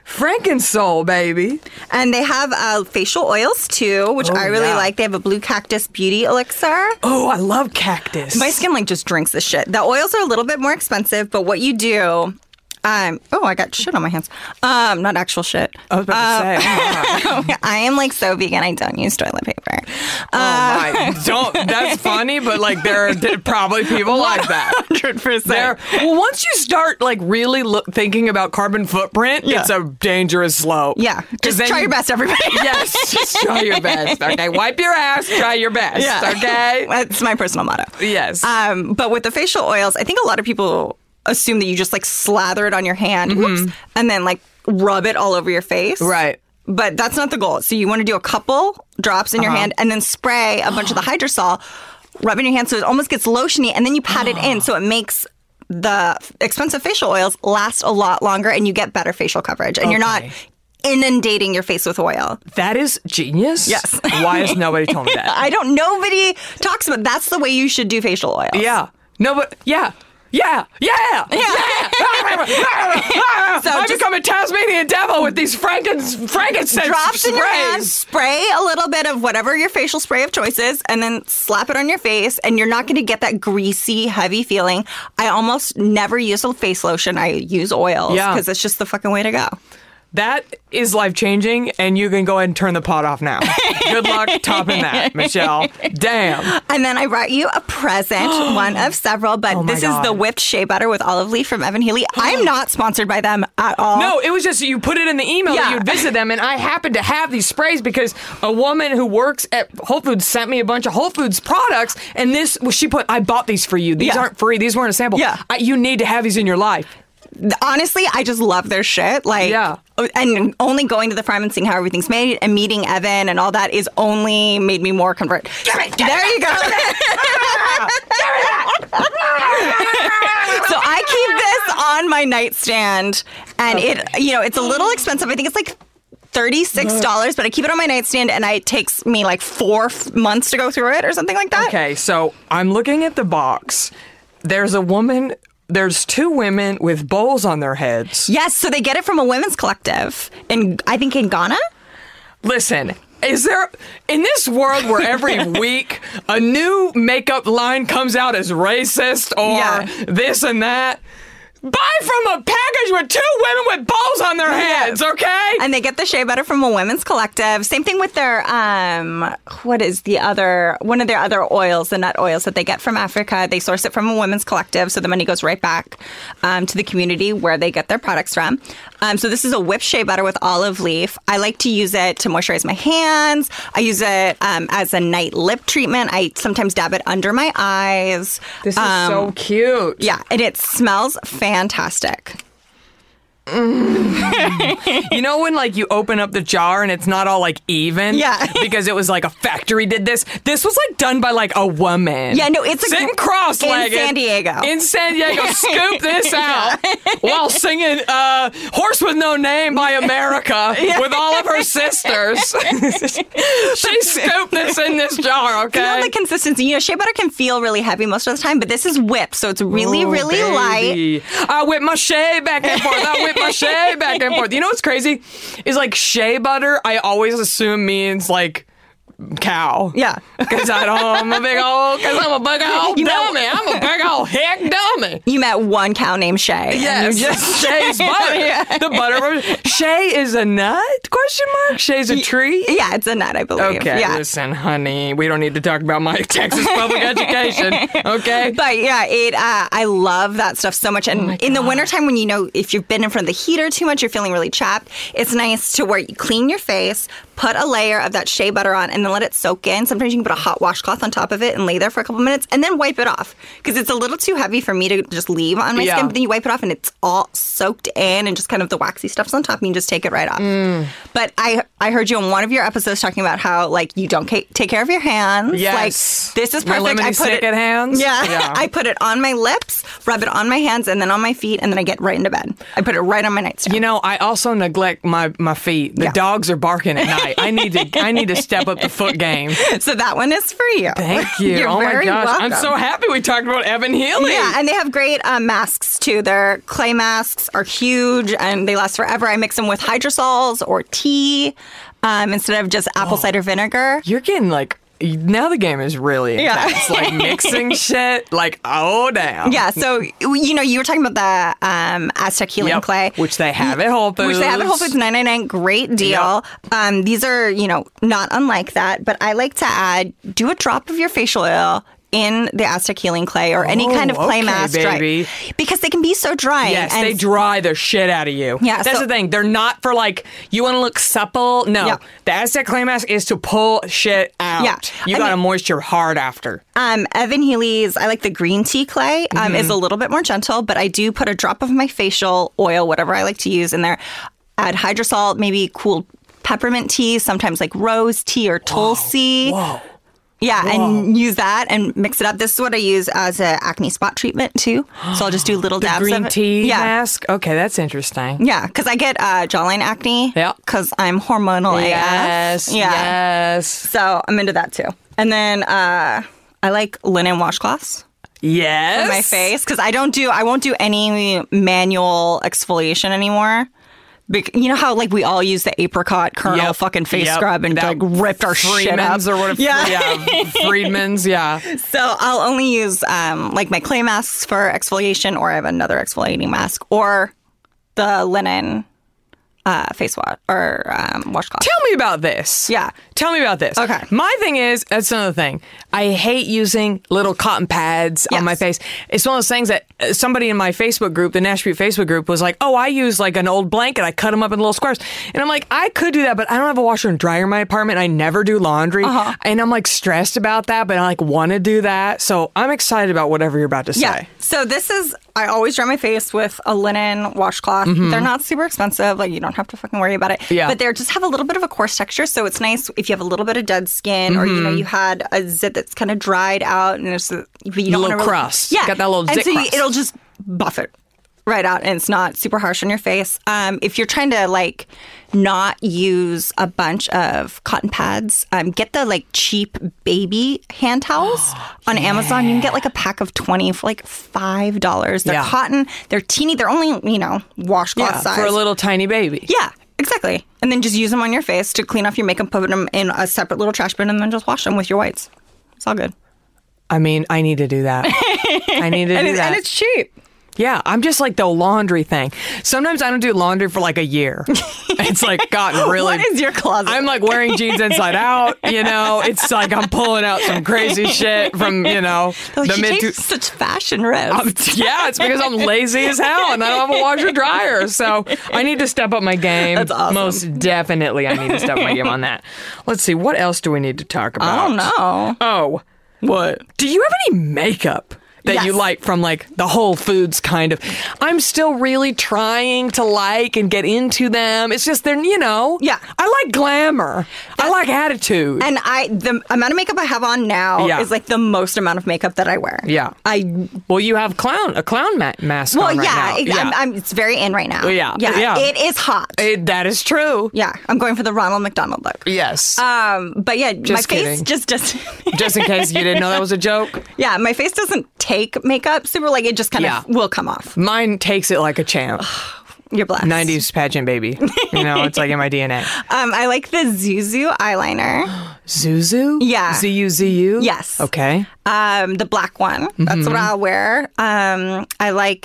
Frankensoul, baby. And they have uh, facial oils too, which Oh, I really yeah. like. They have a blue cactus beauty elixir. Oh, I love cactus. My skin like just drinks this shit. The oils are a little bit more expensive, but what you do, um, oh, I got shit on my hands. Um, not actual shit. I was about to say. Oh, my. I am like so vegan. I don't use toilet paper. Oh, my. Don't. That's funny, but like there are d- probably people like that. one hundred percent. There. Well, once you start like really look, thinking about carbon footprint, Yeah. it's a dangerous slope. Yeah, 'Cause just then try you- your best, everybody. Yes, just try your best. Okay, wipe your ass. Try your best. Yeah. Okay. That's my personal motto. Yes. Um, but with the facial oils, I think a lot of people assume that you just like slather it on your hand, whoops, and then like rub it all over your face. Right. But that's not the goal. So you want to do a couple drops in your hand and then spray a bunch of the hydrosol, rub in your hand so it almost gets lotiony, and then you pat it in so it makes the expensive facial oils last a lot longer and you get better facial coverage. And you're not Okay. inundating your face with oil. That is genius. Yes. Why has nobody told me that? I don't, nobody talks about that's the way you should do facial oils. Yeah. No, but yeah. Yeah. Yeah. Yeah. So I'm just- becoming a Tasmanian devil with these Franken frankincense Drops sprays. in your hand, spray a little bit of whatever your facial spray of choice is, and then slap it on your face, and you're not going to get that greasy, heavy feeling. I almost never use a face lotion. I use oils Yeah. because it's just the fucking way to go. That is life changing, and you can go ahead and turn the pot off now. Good luck topping that, Michelle. Damn. And then I brought you a present, one of several, but Oh my this is God. the whipped shea butter with olive leaf from Evan Healy. I'm not sponsored by them at all. No, it was just you put it in the email that Yeah. you'd visit them, and I happened to have these sprays because a woman who works at Whole Foods sent me a bunch of Whole Foods products, and this well, she put, I bought these for you. These Yeah. aren't free. These weren't a sample. Yeah. I, you need to have these in your life. Honestly, I just love their shit. Like, Yeah. and only going to the farm and seeing how everything's made and meeting Evan and all that is only made me more convert. There you go. So I keep this on my nightstand, and it, you know, it's a little expensive. I think it's like thirty-six dollars, but I keep it on my nightstand, and I, it takes me like four f- months to go through it or something like that. Okay, so I'm looking at the box. There's a woman. There's two women with bowls on their heads. Yes, so they get it from a women's collective in, I think, in Ghana. Listen, is there, in this world where every week a new makeup line comes out as racist or Yeah. this and that, buy from a package with two women with bowls on their heads, okay? And they get the shea butter from a women's collective. Same thing with their, um, what is the other, one of their other oils, the nut oils that they get from Africa. They source it from a women's collective, so the money goes right back um, to the community where they get their products from. Um, so this is a whipped shea butter with olive leaf. I like to use it to moisturize my hands. I use it um, as a night lip treatment. I sometimes dab it under my eyes. This is Um, so cute. Yeah, and it smells fantastic. You know when like you open up the jar and it's not all like even? Yeah. Because it was like a factory did this. This was like done by like a woman. Yeah, no, it's a sitting gr- cross-legged in San Diego. In San Diego, scoop this out while singing uh, "Horse with No Name" by America with all of her sisters. She scooped this in this jar. Okay. Feel the consistency. You know, shea butter can feel really heavy most of the time, but this is whipped, so it's really, Oh, really light. baby. I whip my shea back and forth. I whip my shea back and forth. You know what's crazy? Is like shea butter, I always assume means like cow. Yeah. Because I don't, I'm a big old, because I'm a big old You know- dummy. I'm a big old heck dummy. You met one cow named Shay. Yes, just Shay's butter. Yeah. The butter. Shay is a nut? Question mark. Shay's a tree. Yeah, it's a nut, I believe. Okay, Yeah. listen, honey, we don't need to talk about my Texas public education, okay? But yeah, it. Uh, I love that stuff so much. And in the wintertime, when you know, if you've been in front of the heater too much, you're feeling really chapped, it's nice to where you clean your face, put a layer of that shea butter on, and then let it soak in. Sometimes you can put a hot washcloth on top of it and lay there for a couple minutes, and then wipe it off. Because it's a little too heavy for me to just leave on my Yeah. skin, but then you wipe it off, and it's all soaked in, and just kind of the waxy stuff's on top, and you can just take it right off. Mm. But I I heard you on one of your episodes talking about how, like, you don't ca- take care of your hands. Yes. Like, this is My perfect. lemony I put snicket it, hands? Yeah. Yeah. I put it on my lips, rub it on my hands, and then on my feet, and then I get right into bed. I put it right on my nightstand. You know, I also neglect my, my feet. The Yeah. dogs are barking at night. I need to I need to step up the foot game. So that one is for you. Thank you. You're oh my very gosh. I'm welcome. so happy we talked about Evan Healy. Yeah, and they have great um, masks, too. Their clay masks are huge, and they last forever. I mix them with hydrosols or tea um, instead of just apple cider vinegar. You're getting, like... Now the game is really intense. Yeah. Like mixing shit. Like, oh, damn. Yeah, so, you know, you were talking about the um, Aztec Healing Yep. Clay. Which they have at Whole Foods. Which they have at Whole Foods, nine ninety-nine. Great deal. Yep. Um, these are, you know, not unlike that. But I like to add, do a drop of your facial oil in the Aztec Healing Clay or any Oh, kind of clay okay, mask. baby. Dry, because they can be so dry. Yes, and they dry the shit out of you. Yeah, That's so- the thing. They're not for like, you want to look supple. No. Yeah. The Aztec clay mask is to pull shit out. Yeah. You I got to mean- moisture hard after. Um, Evan Healy's, I like the green tea clay, um, Mm-hmm. is a little bit more gentle, but I do put a drop of my facial oil, whatever I like to use in there. Add hydrosol, maybe cool peppermint tea, sometimes like rose tea or tulsi. Whoa. Yeah, and use that and mix it up. This is what I use as an acne spot treatment too. So I'll just do little The dabs green of it. tea yeah. mask? Okay, that's interesting. Yeah, because I get uh, jawline acne. Yeah. Because I'm hormonal Yes, A F. Yeah. yes. So I'm into that too. And then uh, I like linen washcloths Yes. for my face because I don't do, I won't do any manual exfoliation anymore. Bec- You know how like we all use the apricot kernel Yep, fucking face yep. scrub and That like ripped our shit up. Freeman's or whatever. Yeah. yeah. Freedman's, yeah. So I'll only use um, like my clay masks for exfoliation, or I have another exfoliating mask, or the linen uh, face wash or um, washcloth. Tell me about this. Yeah. Tell me about this. Okay. My thing is, that's another thing. I hate using little cotton pads Yes. on my face. It's one of those things that uh, somebody in my Facebook group, the Nash Butte Facebook group, was like, oh, I use like an old blanket. I cut them up in little squares. And I'm like, I could do that, but I don't have a washer and dryer in my apartment. I never do laundry. Uh-huh. And I'm like stressed about that, but I like want to do that. So I'm excited about whatever you're about to say. Yeah. So this is, I always dry my face with a linen washcloth. They're not super expensive. Like you don't have to fucking worry about it. Mm-hmm. Yeah. But they just have a little bit of a coarse texture. So it's nice if you have a little bit of dead skin or, you know, you had a zit that's kind of dried out and it's, a, but you don't Little want to crust. Yeah. Got that little and zit so you- crust. it'll just buff it right out and it's not super harsh on your face. Um, if you're trying to like not use a bunch of cotton pads, um, get the like cheap baby hand towels on Amazon. You can get like a pack of twenty for like five dollars. They're Yeah. cotton. They're teeny. They're only, you know, washcloth Yeah, size. for a little tiny baby. Yeah, exactly. And then just use them on your face to clean off your makeup, put them in a separate little trash bin, and then just wash them with your whites. It's all good. I mean, I need to do that. I need to And, do it, that. and it's cheap. Yeah, I'm just like the laundry thing. Sometimes I don't do laundry for like a year. It's like gotten really. What is your closet? I'm like wearing jeans inside out. You know, it's like I'm pulling out some crazy shit from you know Oh, the she mid. takes such fashion risks. Yeah, it's because I'm lazy as hell and I don't have a washer dryer. So I need to step up my game. That's awesome. Most definitely, I need to step up my game on that. Let's see, what else do we need to talk about? I don't know. Oh, what? Do you have any makeup that Yes. you like from like the Whole Foods kind of? I'm still really trying to like and get into them. It's just they're, you know. Yeah. I like glamour. I like attitude. And I, the amount of makeup I have on now Yeah. is like the most amount of makeup that I wear. Yeah. I Well, you have clown a clown ma- mask well, on right yeah, now. it- I'm, I'm, it's very in right now. Yeah, yeah, yeah. It is hot. It- that is true. yeah, I'm going for the Ronald McDonald look. Yes. Um, but yeah, Just my kidding. face just just Just in case you didn't know that was a joke. yeah, my face doesn't take makeup super. Like it just kind Yeah. of will come off. Mine takes it like a champ. You're blessed. nineties pageant baby. You know, it's like in my D N A. Um, I like the Zuzu eyeliner. Zuzu? Yeah. Z U Z U? Yes. Okay. Um, the black one. That's Mm-hmm. what I'll wear. Um, I like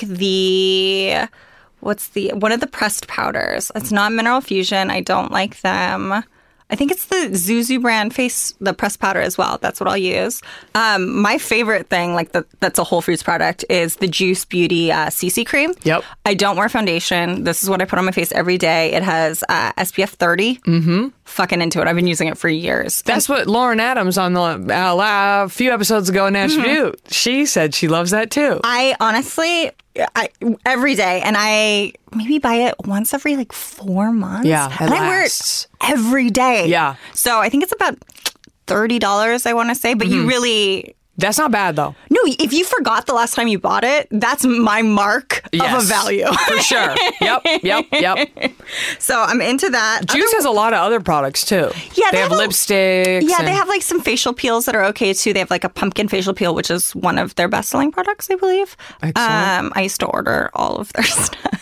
the what's the one of the pressed powders. It's not Mineral Fusion. I don't like them. I think it's the Zuzu brand face, the pressed powder as well. That's what I'll use. Um, my favorite thing, like the, that's a Whole Foods product, is the Juice Beauty uh, C C cream. Yep. I don't wear foundation. This is what I put on my face every day. It has uh, S P F thirty. Mm-hmm. Fucking into it. I've been using it for years. That's what Lauren Adams on the uh, a few episodes ago in Nash Butte, she said she loves that too. I honestly, I every day, and I maybe buy it once every like four months. Yeah, it and I wear lasts. it every day. Yeah. So I think it's about thirty dollars. I want to say, but you really That's not bad, though. No, if you forgot the last time you bought it, that's my mark Yes. of a value. For sure. Yep, yep, yep. So I'm into that. Juice has a lot of other products, too. Yeah, they, they have, have a- lipsticks. Yeah, and- they have like some facial peels that are okay too. They have like a pumpkin facial peel, which is one of their best-selling products, I believe. Excellent. Um, I used to order all of their stuff.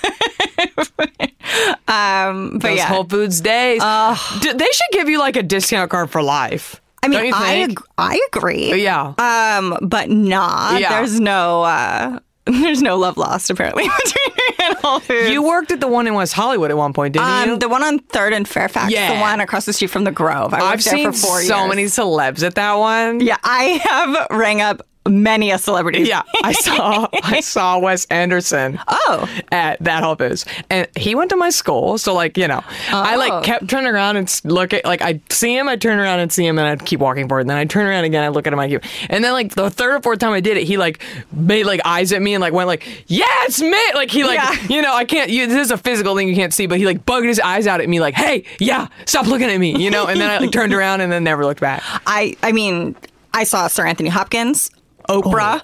um, but Those yeah, Whole Foods days. D- they should give you like a discount card for life. I mean, Don't you I think? ag- I agree. Yeah. Um, but nah, Yeah. there's no uh, there's no love lost apparently between me and Whole Foods. You worked at the one in West Hollywood at one point, didn't you? Um, the one on Third and Fairfax, Yeah. the one across the street from the Grove. I worked I've there seen for four so years. many celebs at that one. Yeah, I have rang up many a celebrity. Yeah, I saw I saw Wes Anderson. Oh. At that Whole Foods, and he went to my school. So like you know, I Oh. like kept turning around and s- look at like I'd see him, I'd turn around and see him, and I'd keep walking forward. And then I'd turn around again, I'd look at him, I keep, and then like the third or fourth time I did it, he like made like eyes at me and like went like, yeah, it's me. Like he like Yeah. you know I can't. You, this is a physical thing you can't see, but he like bugged his eyes out at me like, hey, yeah, stop looking at me, you know. And then I like turned around and then never looked back. I I mean, I saw Sir Anthony Hopkins, Oprah.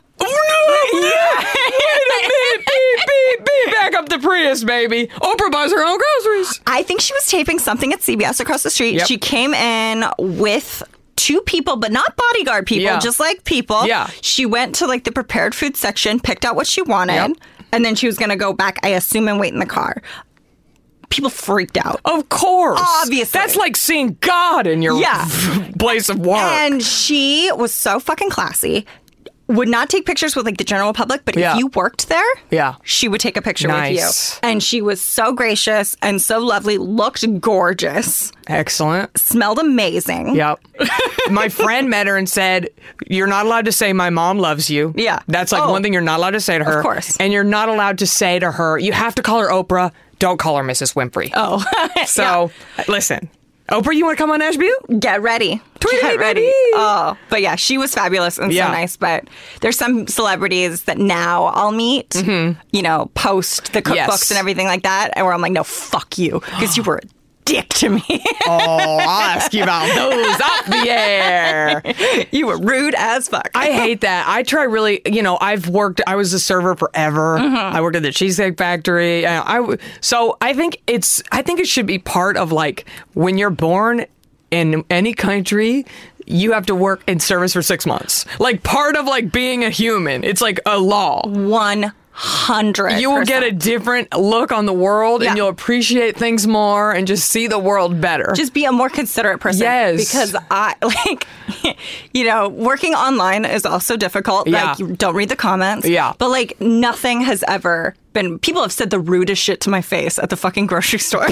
Wait a minute, beep, beep, beep, back up the Prius, baby. Oprah buys her own groceries. I think she was taping something at C B S across the street. Yep. She came in with two people, but not bodyguard people, Yeah. just like people. Yeah. She went to like the prepared food section, picked out what she wanted, Yep. and then she was going to go back, I assume, and wait in the car. People freaked out. Of course. Obviously. That's like seeing God in your Yeah. place of work. And she was so fucking classy. Would not take pictures with like the general public, but Yeah. if you worked there, Yeah. she would take a picture Nice. with you. And she was so gracious and so lovely, looked gorgeous, Excellent. smelled amazing. Yep. My friend met her and said, you're not allowed to say my mom loves you. Yeah. That's like Oh. one thing you're not allowed to say to her. Of course. And you're not allowed to say to her, you have to call her Oprah. Don't call her Missus Winfrey. Oh, So, listen. Oprah, you want to come on Nash Butte? get ready. Tweet Get me, ready. baby. Oh, but yeah, she was fabulous and Yeah. so nice. But there's some celebrities that now I'll meet, you know, post the cookbooks Yes. and everything like that, and where I'm like, no, fuck you, because you were a dick to me. Oh, I'll ask you about those up the air. You were rude as fuck. I hate that. I try really, you know, I've worked, I was a server forever. I worked at the Cheesecake Factory. And I, w- so I think it's, I think it should be part of like when you're born in any country, you have to work in service for six months. Like part of like being a human. It's like a law. one hundred. You will get a different look on the world Yeah. and you'll appreciate things more and just see the world better. Just be a more considerate person. Yes. Because I, like, you know, working online is also difficult. Yeah. Like, you don't read the comments. Yeah. But, like, nothing has ever been, people have said the rudest shit to my face at the fucking grocery store.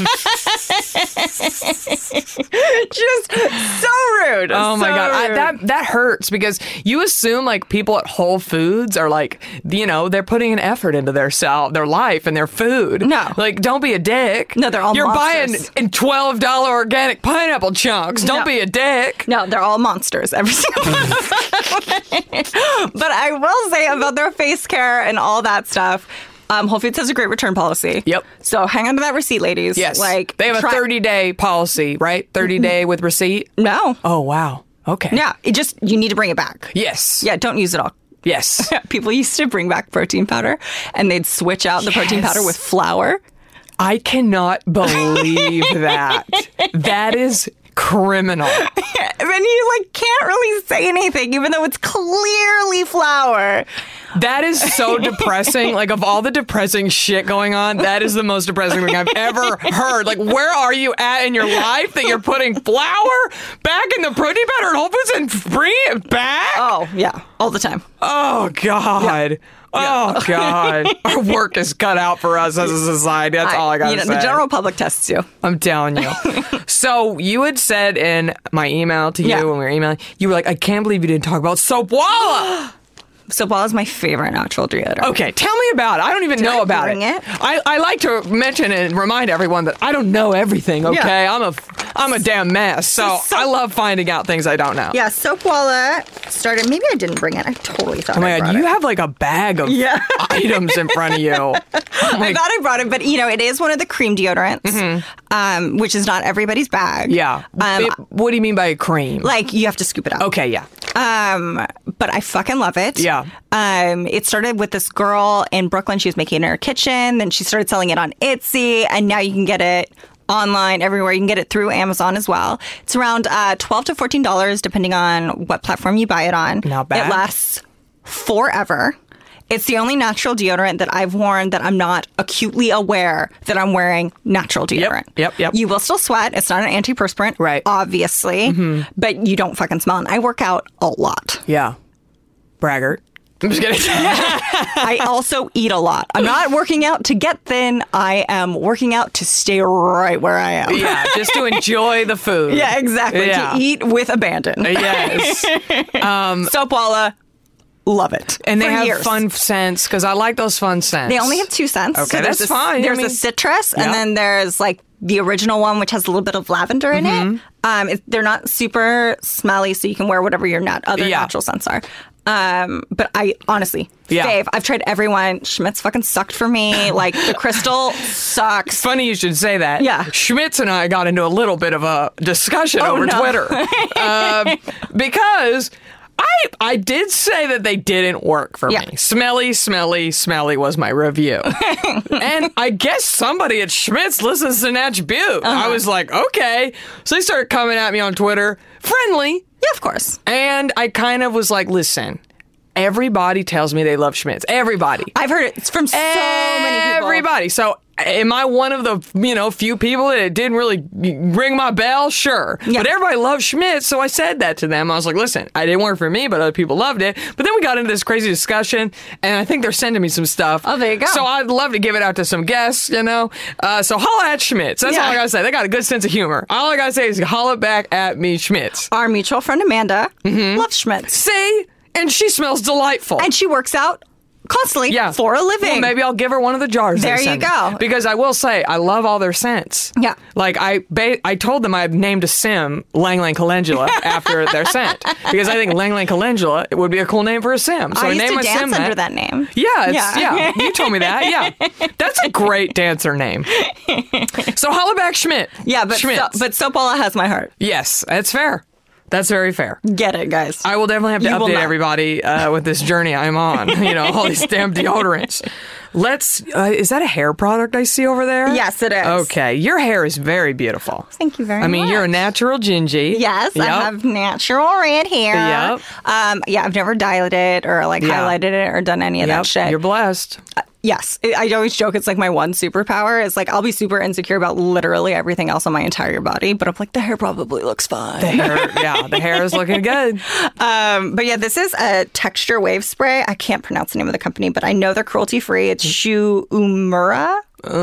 Just so rude. Oh my So god, I, rude. that that hurts because you assume like people at Whole Foods are like, you know, they're putting an effort into their self, their life, and their food. No. like don't be a dick. No, they're all You're monsters. buying in twelve dollar organic pineapple chunks. Don't No. be a dick. No, they're all monsters, every single one of them. But I will say about their face care and all that stuff, um, Whole Foods has a great return policy. Yep. So hang on to that receipt, ladies. Yes, Like they have a try- thirty day policy, right? Thirty day with receipt. No. Oh wow. Okay. Yeah, it just, you need to bring it back. Yes. Yeah, don't use it all. Yes. People used to bring back protein powder and they'd switch out the protein Yes. powder with flour. I cannot believe that. That is criminal. And you like can't really say anything even though it's clearly flour. That is so depressing. Like, of all the depressing shit going on, that is the most depressing thing I've ever heard. Like, where are you at in your life that you're putting flour back in the protein powder at Whole Foods and bringing it back? Oh, yeah, all the time. Oh, God. Oh, God. Our work is cut out for us as a society. That's all I got to you know, say. The general public tests you. I'm telling you. So you had said in my email to you Yeah. when we were emailing, you were like, I can't believe you didn't talk about Soap Walla. Soapwalla is my favorite natural deodorant. Okay, tell me about it. I don't even know I about bring it. it? I, I like to mention and remind everyone that I don't know everything, okay? Yeah. I'm a I'm a damn mess. So, So- I love finding out things I don't know. Yeah, Soapwalla started. Maybe I didn't bring it. I totally thought Oh I my brought god, you it. have like a bag of Yeah. items in front of you. I thought I brought it, but you know, it is one of the cream deodorants, um, which is not everybody's bag. Yeah. Um, It- what do you mean by a cream? like you have to scoop it out. Okay, yeah. Um, but I fucking love it. Yeah. Um, it started with this girl in Brooklyn. She was making it in her kitchen. Then she started selling it on Etsy. And now you can get it online everywhere. You can get it through Amazon as well. It's around uh, twelve to fourteen dollars depending on what platform you buy it on. Not bad. It lasts forever. It's the only natural deodorant that I've worn that I'm not acutely aware that I'm wearing natural deodorant. Yep, yep, yep. You will still sweat. It's not an antiperspirant, Right. obviously, mm-hmm. but you don't fucking smell. And I work out a lot. Yeah. Braggart. I'm just kidding. I also eat a lot. I'm not working out to get thin. I am working out to stay right where I am. Yeah, just to enjoy the food. Yeah, exactly. Yeah. To eat with abandon. Yes. Um, Soapwalla. Love it. And they For have years. fun scents because I like those fun scents. They only have two scents. Okay, there's that's a, fine. There's I mean, a citrus, and yeah. then there's like the original one, which has a little bit of lavender in Mm-hmm. it. Um, it. They're not super smelly, so you can wear whatever your nat- other Yeah. natural scents are. Um, but I honestly, Yeah. fave. I've tried every one. Schmidt's fucking sucked for me. Like the crystal sucks. Funny you should say that. Yeah. Schmitz and I got into a little bit of a discussion Oh, over no. Twitter um, because I I did say that they didn't work for Yeah. me. Smelly, smelly, smelly was my review. And I guess somebody at Schmitz listens to Natch Butte. Uh-huh. I was like, okay. So they started coming at me on Twitter, friendly. Yeah, of course. And I kind of was like, listen, everybody tells me they love Schmitz. Everybody. I've heard it from so many people. Everybody. So am I one of the, you know, few people that it didn't really ring my bell? Sure. Yeah. But everybody loves Schmitz, so I said that to them. I was like, listen, I didn't work for me, but other people loved it. But then we got into this crazy discussion, and I think they're sending me some stuff. Oh, there you go. So I'd love to give it out to some guests, you know. Uh, so holla at Schmitz. That's Yeah. all I gotta say. They got a good sense of humor. All I gotta say is holla back at me, Schmitz. Our mutual friend Amanda Mm-hmm. loves Schmidt's. See? And she smells delightful. And she works out constantly Yeah. for a living. Well, maybe I'll give her one of the jars. they There you send me. go. Because I will say, I love all their scents. Yeah. Like, I ba- I told them I named a sim Lang Lang Calendula after their scent. Because I think Lang Lang Calendula would be a cool name for a sim. So I I, used named to my dance sim under that. that name. Yeah, it's, Yeah. yeah. You told me that. Yeah. That's a great dancer name. So holla back Schmidt. Yeah, but so, Schmitz. but Soapwalla has my heart. Yes, that's fair. That's very fair. Get it, guys. I will definitely have to You will update not. everybody uh, with this journey I'm on. You know, all these damn deodorants. Let's. Uh, is that a hair product I see over there? Yes, it is. Okay, your hair is very beautiful. Thank you very much. I mean, you're a natural gingy. Yes, I Yep. have natural red hair. Yep. Um, yeah, I've never dyed it or like Yeah. highlighted it or done any of Yep, that shit. You're blessed. Yes. I always joke it's like my one superpower. It's like I'll be super insecure about literally everything else on my entire body, but I'm like, the hair probably looks fine. The hair, yeah, the hair is looking good. Um, but yeah, this is a texture wave spray. I can't pronounce the name of the company, but I know they're cruelty free. It's Shu Umura.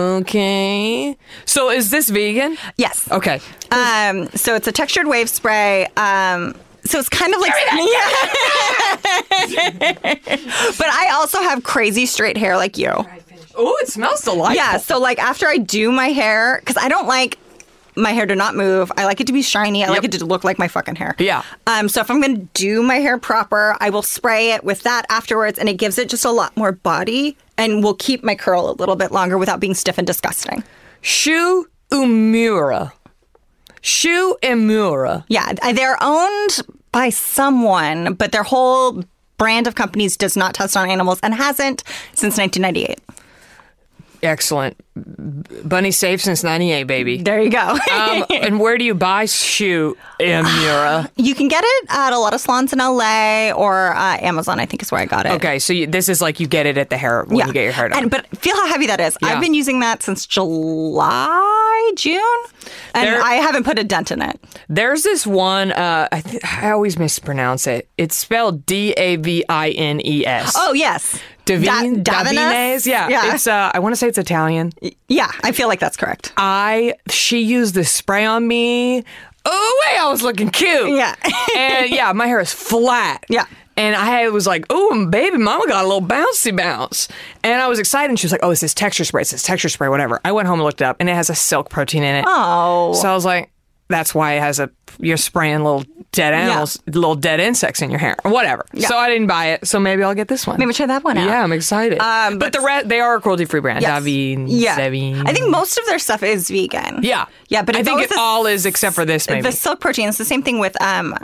Okay. So is this vegan? Yes. Okay. Um, so it's a textured wave spray. Um, so it's kind of like, but I also have crazy straight hair like you. Oh, it smells delightful. Yeah. So like after I do my hair, because I don't like my hair to not move. I like it to be shiny. I like Yep. it to look like my fucking hair. Yeah. Um. So if I'm going to do my hair proper, I will spray it with that afterwards, and it gives it just a lot more body and will keep my curl a little bit longer without being stiff and disgusting. Shu Umura. Shu Umura. Yeah, they're owned by someone, but their whole brand of companies does not test on animals and hasn't since nineteen ninety-eight. Excellent. Bunny safe since ninety-eight, baby. There you go. um, and where do you buy Shu Umura? You can get it at a lot of salons in L A or uh, Amazon, I think is where I got it. Okay, so you, this is like you get it at the hair when Yeah. you get your hair done. And, but feel how heavy that is. Yeah. I've been using that since July, June, and There- I haven't put a dent in it. There's this one, uh, I, th- I always mispronounce it. It's spelled D A V I N E S. Oh, yes. Davine, Da- Davines? Davines? Yeah. Yeah. It's, uh, I want to say it's Italian. Yeah, I feel like that's correct. I, she used this spray on me. Oh, wait, I was looking cute. Yeah. And yeah, my hair is flat. Yeah. And I was like, oh, baby mama got a little bouncy bounce. And I was excited. And she was like, oh, this is texture spray. It says texture spray, whatever. I went home and looked it up, and it has a silk protein in it. Oh. So I was like, that's why it has a, you're spraying little dead animals, little dead insects in your hair, or whatever. Yeah. So I didn't buy it. So maybe I'll get this one. Maybe try that one out. Yeah, I'm excited. Um, but but- the re- they are a cruelty-free brand. Yes. Davine, Yeah. Zavine. I think most of their stuff is vegan. Yeah. Yeah, but I it's think always it the- all is except for this, maybe. The silk protein is the same thing with um,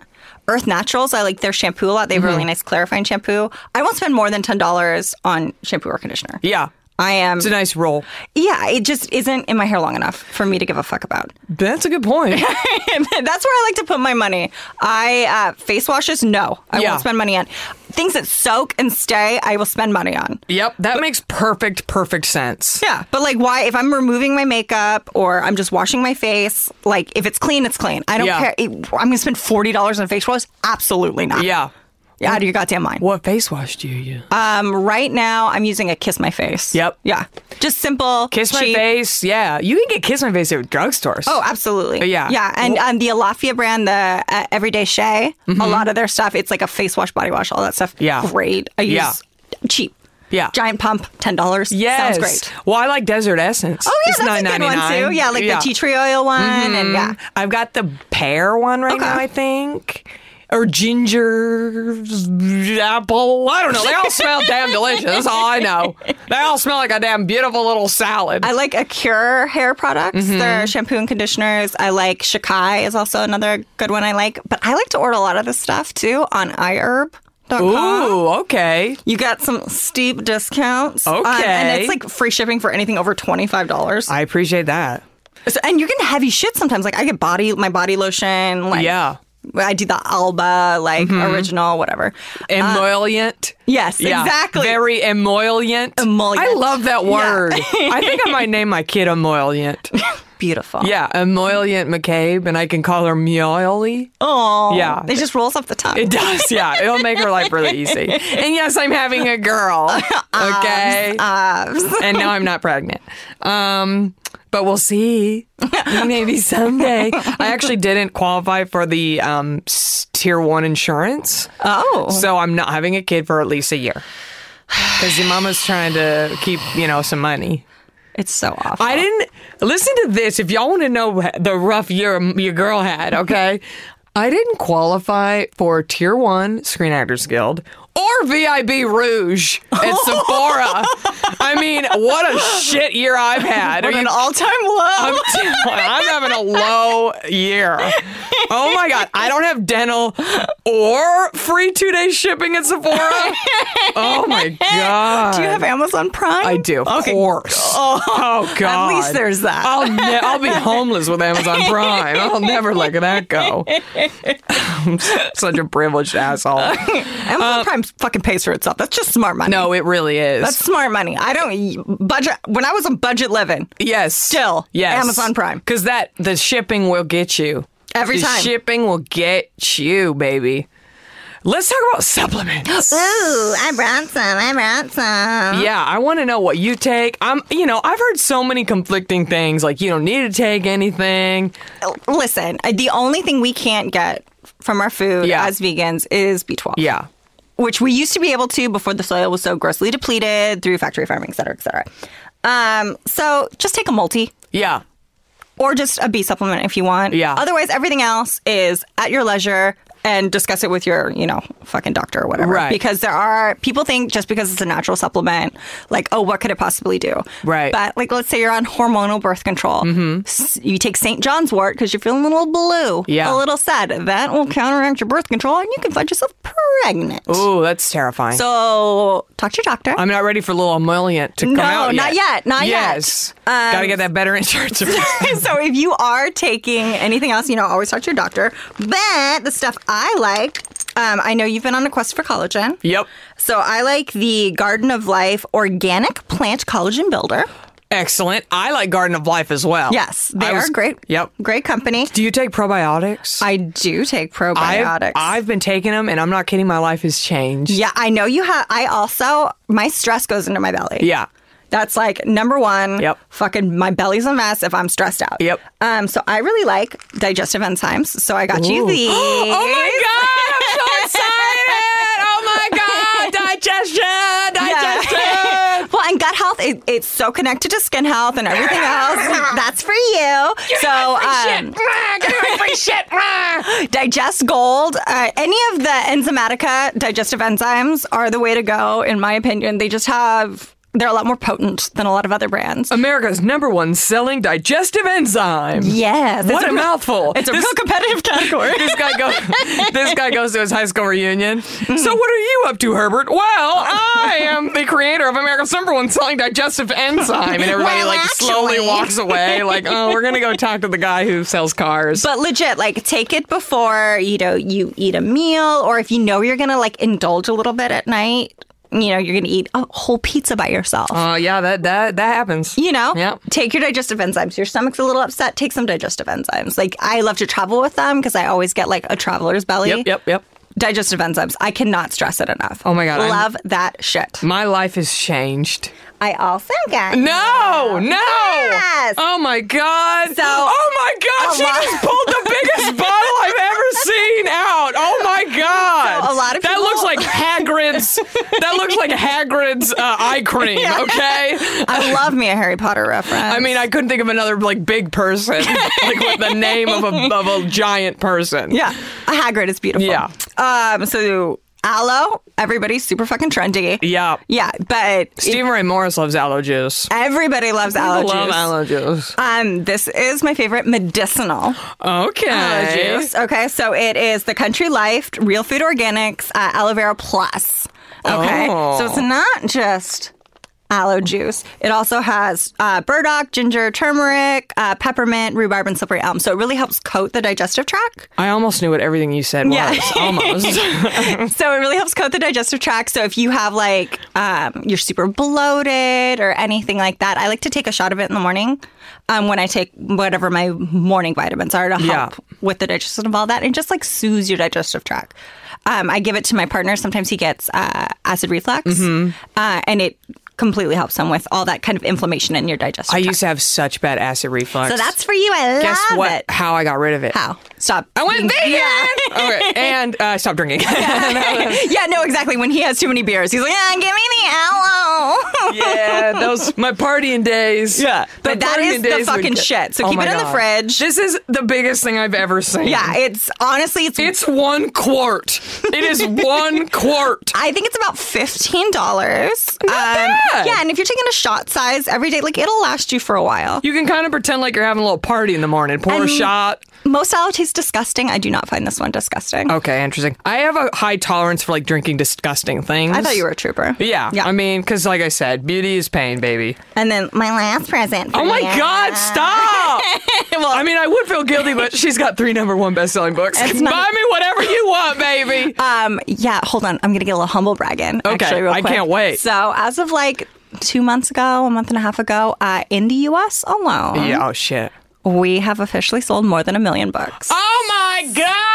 Earth Naturals, I like their shampoo a lot. They have Mm-hmm. a really nice clarifying shampoo. I won't spend more than ten dollars on shampoo or conditioner. Yeah. I am. It's a nice roll. Yeah, it just isn't in my hair long enough for me to give a fuck about. That's a good point. That's where I like to put my money. I uh, face washes, no, I Yeah. won't spend money on. Things that soak and stay, I will spend money on. Yep, that makes perfect, perfect sense. Yeah, but like, why? If I'm removing my makeup or I'm just washing my face, like if it's clean, it's clean. I don't Yeah. care. It, I'm gonna spend forty dollars on a face wash? Absolutely not. Yeah. Yeah, out of your goddamn mind. What face wash do you use? Um, right now, I'm using a Kiss My Face. Yep. Yeah, just simple. Kiss My cheap. Face. Yeah, you can get Kiss My Face at drugstores. Oh, absolutely. Yeah. Yeah. And um, the Alafia brand, the uh, Everyday Shea, a lot of their stuff, it's like a face wash, body wash, all that stuff. Mm-hmm. Yeah. Great. I use Yeah. cheap. Yeah. Giant pump, ten dollars. Yes. Sounds great. Well, I like Desert Essence. Oh, yeah, It's that's a good one, nine ninety-nine. too. Yeah, like the tea tree oil one. And yeah. I've got the pear one right Okay. now, I think. Or ginger apple. I don't know. They all smell damn delicious. That's all I know. They all smell like a damn beautiful little salad. I like Acure hair products. Mm-hmm. Their shampoo and conditioners. I like Shikai is also another good one I like. But I like to order a lot of this stuff, too, on i herb dot com. Ooh, okay. You got some steep discounts. Um, Okay. and it's like free shipping for anything over twenty-five dollars. I appreciate that. So, and you're getting heavy shit sometimes. Like I get body, my body lotion. Like Yeah. I do the Alba, like original, whatever. Emollient. Yes, Yeah. exactly. Very emollient. Emollient. I love that word. I think I might name my kid Emollient. Beautiful. Yeah, Emollient McCabe, and I can call her Meoly. Oh, Yeah. It just rolls off the tongue. It does, yeah. It'll make her life really easy. And yes, I'm having a girl. Okay. And now I'm not pregnant. Um, but we'll see. Maybe someday. I actually didn't qualify for the um, s- tier one insurance. Oh. So I'm not having a kid for at least a year. Because your mama's trying to keep, you know, some money. It's so awful. I didn't listen to this. If y'all want to know the rough year your girl had, okay? I didn't qualify for Tier One Screen Actors Guild or V I B Rouge at Sephora. I mean, what a shit year I've had. What Are an you- all-time low. I'm, I'm having a low year. Oh my God. I don't have dental or free two day shipping at Sephora. Oh my God. Do you have Amazon Prime? I do, of Okay. course. Oh, God. At least there's that. I'll, ne- I'll be homeless with Amazon Prime. I'll never let that go. I'm such a privileged asshole. Amazon Prime fucking pays for itself. That's just smart money. No, it really is. That's smart money. I don't budget. When I was on budget living, yes. still, yes. Amazon Prime. Because that the shipping will get you. Every the time. shipping will get you, baby. Let's talk about supplements. Ooh, I brought some. I brought some. Yeah, I want to know what you take. I'm, you know, I've heard so many conflicting things. Like you don't need to take anything. Listen, the only thing we can't get from our food Yeah. as vegans is B twelve. Yeah. Which we used to be able to before the soil was so grossly depleted through factory farming, et cetera, et cetera. Um, so just take a multi. Yeah. Or just a B supplement if you want. Yeah. Otherwise, everything else is at your leisure and discuss it with your, you know, fucking doctor or whatever. Right. Because there are, people think just because it's a natural supplement, like, oh, what could it possibly do? Right. But, like, let's say you're on hormonal birth control. Mm-hmm. You take Saint John's wort because you're feeling a little blue, Yeah. a little sad. That will counteract your birth control and you can find yourself pregnant. Ooh, that's terrifying. So, talk to your doctor. I'm not ready for a little emollient to come No, out yet. not yet, not yet. yes. Um, Got to get that better insurance. So if you are taking anything else, you know, always talk to your doctor. But the stuff I like, um, I know you've been on a quest for collagen. Yep. So I like the Garden of Life Organic Plant Collagen Builder. Excellent. I like Garden of Life as well. Yes, they I are was- great. Yep. Great company. Do you take probiotics? I do take I've, probiotics. I've been taking them, and I'm not kidding. My life has changed. yeah, I know you have. I also, my stress goes into my belly. Yeah. That's like number one. Yep. Fucking my belly's a mess if I'm stressed out. Yep. Um. So I really like digestive enzymes. So I got you Ooh. these. Oh my God! I'm so excited! Oh my God! Digestion! Digestion! Well, and gut health, it, it's so connected to skin health and everything else. That's for you. So, um, Digest Gold. Uh, any of the Enzymatica digestive enzymes are the way to go, in my opinion. They just have they're a lot more potent than a lot of other brands. America's number one selling digestive enzyme. Yes. What it's a real- mouthful. It's a This- real competitive category. This guy goes. This guy goes to his high school reunion. So, what are you up to, Herbert? Well, I am the creator of America's number one selling digestive enzyme, and everybody Well, like slowly actually. walks away. Like, oh, we're gonna go talk to the guy who sells cars. But legit, like, take it before, you know, you eat a meal, or if you know you're going to, like, indulge a little bit at night, you know, you're going to eat a whole pizza by yourself. Oh, uh, yeah, that that that happens. You know, Yeah. take your digestive enzymes. Your stomach's a little upset, take some digestive enzymes. Like, I love to travel with them because I always get, like, a traveler's belly. Yep, yep, yep. Digestive enzymes. I cannot stress it enough. Oh my God, I'm- Love that shit. My life has changed. I also got No, no. Yes. Oh my God. So- oh my God, a she lot- just pulled the biggest bottle I've ever seen out. Oh my God. So a lot of that people- looks like Hagrid's. That looks like Hagrid's uh, eye cream. Okay. I love me a Harry Potter reference. I mean, I couldn't think of another like big person, like with the name of a of a giant person. Yeah, a Hagrid is beautiful. Yeah. Um. So aloe, everybody's super fucking trendy. Yeah. Yeah, but Stephen Ray Morris loves aloe juice. everybody loves I aloe love juice. aloe juice. Um, this is my favorite medicinal Okay. aloe juice. Okay, so it is the Country Life Real Food Organics uh, Aloe Vera Plus. Okay, Oh. so it's not just aloe juice. It also has uh, burdock, ginger, turmeric, uh, peppermint, rhubarb, and slippery elm. So it really helps coat the digestive tract. I almost knew what everything you said was. Yeah. Almost. So it really helps coat the digestive tract. So if you have like um, you're super bloated or anything like that, I like to take a shot of it in the morning um, when I take whatever my morning vitamins are to help Yeah. with the digestion of all that and just like soothes your digestive tract. Um, I give it to my partner. Sometimes he gets uh, acid reflux, Mm-hmm. uh, and it completely helps him with all that kind of inflammation in your digestive I tract. used to have such bad acid reflux. So that's for you. I love Guess what? it. How I got rid of it. How? Stop. I went being- vegan. Yeah. Okay, and uh, stop drinking. Yeah, no, exactly. When he has too many beers, he's like, yeah, give me the aloe. Yeah, those my partying days. Yeah, The but that partying is the days fucking would get- shit. So Oh keep my it in the God. fridge. This is the biggest thing I've ever seen. Yeah, it's honestly, it's. It's one quart. It is one quart. I think it's about fifteen dollars. Um, bad. Yeah, and if you're taking a shot size every day, like it'll last you for a while. You can kind of pretend like you're having a little party in the morning. Pour a And- shot. Most aloe tastes disgusting. I do not find this one disgusting. Okay, interesting. I have a high tolerance for like drinking disgusting things. I thought you were a trooper. Yeah, Yeah. I mean, because like I said, beauty is pain, baby. And then my last present. For Oh my you. God, stop! Well, I mean, I would feel guilty, but she's got three number one best-selling books. It's not- Buy me whatever you want, baby. Um, yeah, hold on. I'm going to get a little humble bragging. Okay, actually, real I quick. can't wait. So, as of like two months ago, a month and a half ago, uh, in the U S alone, Yeah, oh shit. we have officially sold more than a million books. Oh my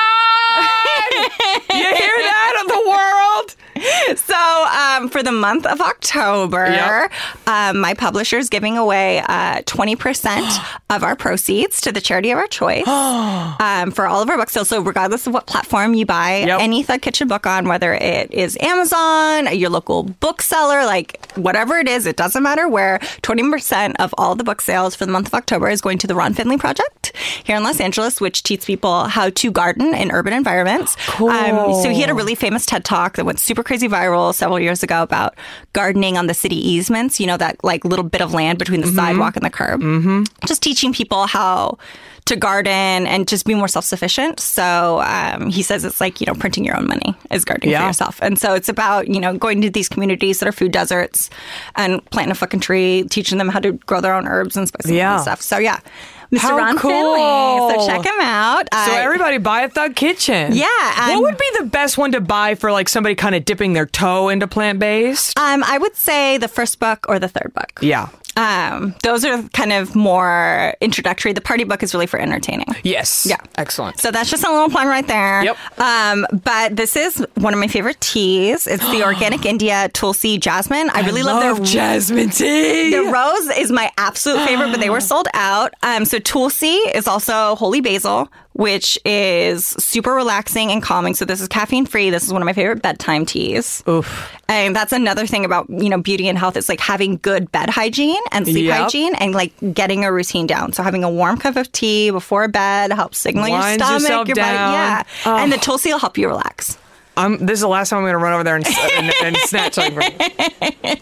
God! You hear that of the world? So, um, for the month of October, Yep. um, my publisher is giving away uh, twenty percent of our proceeds to the charity of our choice um, for all of our book sales. So, regardless of what platform you buy Yep. any Thug Kitchen book on, whether it is Amazon, your local bookseller, like whatever it is, it doesn't matter where, twenty percent of all the book sales for the month of October is going to the Ron Finley Project here in Los Angeles, which teaches people how to garden in urban environments. Cool. Um, so, he had a really famous TED Talk that went super crazy viral several years ago about gardening on the city easements, you know, that like little bit of land between the sidewalk and the curb. Mm-hmm. Just teaching people how to garden and just be more self-sufficient. So um, he says it's like, you know, printing your own money is gardening Yeah. for yourself. And so it's about, you know, going to these communities that are food deserts and planting a fucking tree, teaching them how to grow their own herbs and spices Yeah. and stuff. So yeah, Mister How Ron cool. Finley. So check him out. So I- everybody buy a Thug Kitchen. Yeah, what um, would be the best one to buy for like somebody kind of dipping their toe into plant-based? Um, I would say the first book or the third book. Yeah. Um, those are kind of more introductory. The party book is really for entertaining. Yes. Yeah. Excellent. So that's just a little plug right there. Yep. Um, but this is one of my favorite teas. It's the Organic India Tulsi Jasmine. I really love, their jasmine tea. The rose is my absolute favorite, but they were sold out. Um, so Tulsi is also holy basil, which is super relaxing and calming. So this is caffeine free. This is one of my favorite bedtime teas. Oof. And that's another thing about, you know, beauty and health is like having good bed hygiene and sleep Yep. hygiene and like getting a routine down. So having a warm cup of tea before bed helps signal Winds your stomach, yourself your down. body. Yeah. Oh. And the Tulsi will help you relax. I'm. This is the last time I'm going to run over there and, and, and snatch something from you. That's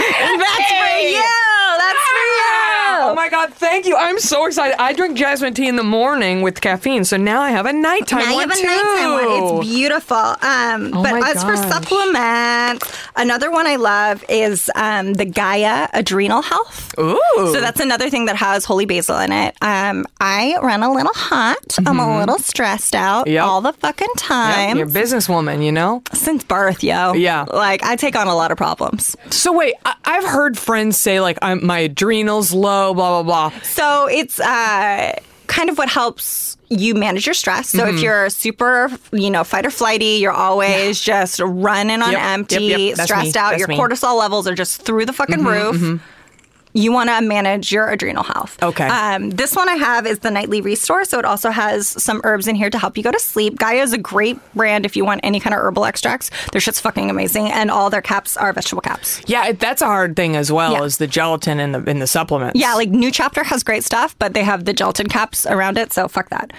for you. That's for you. Oh my God, thank you. I'm so excited. I drink jasmine tea in the morning with caffeine, so now I have a nighttime now one you have too. a nighttime one. It's beautiful. Um, Oh but my as for gosh. supplements, another one I love is um, the Gaia Adrenal Health. Ooh. So that's another thing that has holy basil in it. Um, I run a little hot. I'm a little stressed out Yep. all the fucking Yep, time. you're a businesswoman, you know? Since birth, yo. Yeah. Like, I take on a lot of problems. So wait, I- I've heard friends say like I'm my adrenals low, blah blah blah. So it's uh, kind of what helps you manage your stress. So Mm-hmm. if you're super, you know, fight or flighty, you're always just running on Yep, empty, yep, yep. That's stressed me. out. That's Your me. cortisol levels are just through the fucking roof. You want to manage your adrenal health. Okay. Um, this one I have is the Nightly Restore. So it also has some herbs in here to help you go to sleep. Gaia is a great brand if you want any kind of herbal extracts. Their shit's fucking amazing. And all their caps are vegetable caps. Yeah, it, that's a hard thing as well Yeah. as the gelatin in the in the supplements. Yeah, like New Chapter has great stuff, but they have the gelatin caps around it, so fuck that.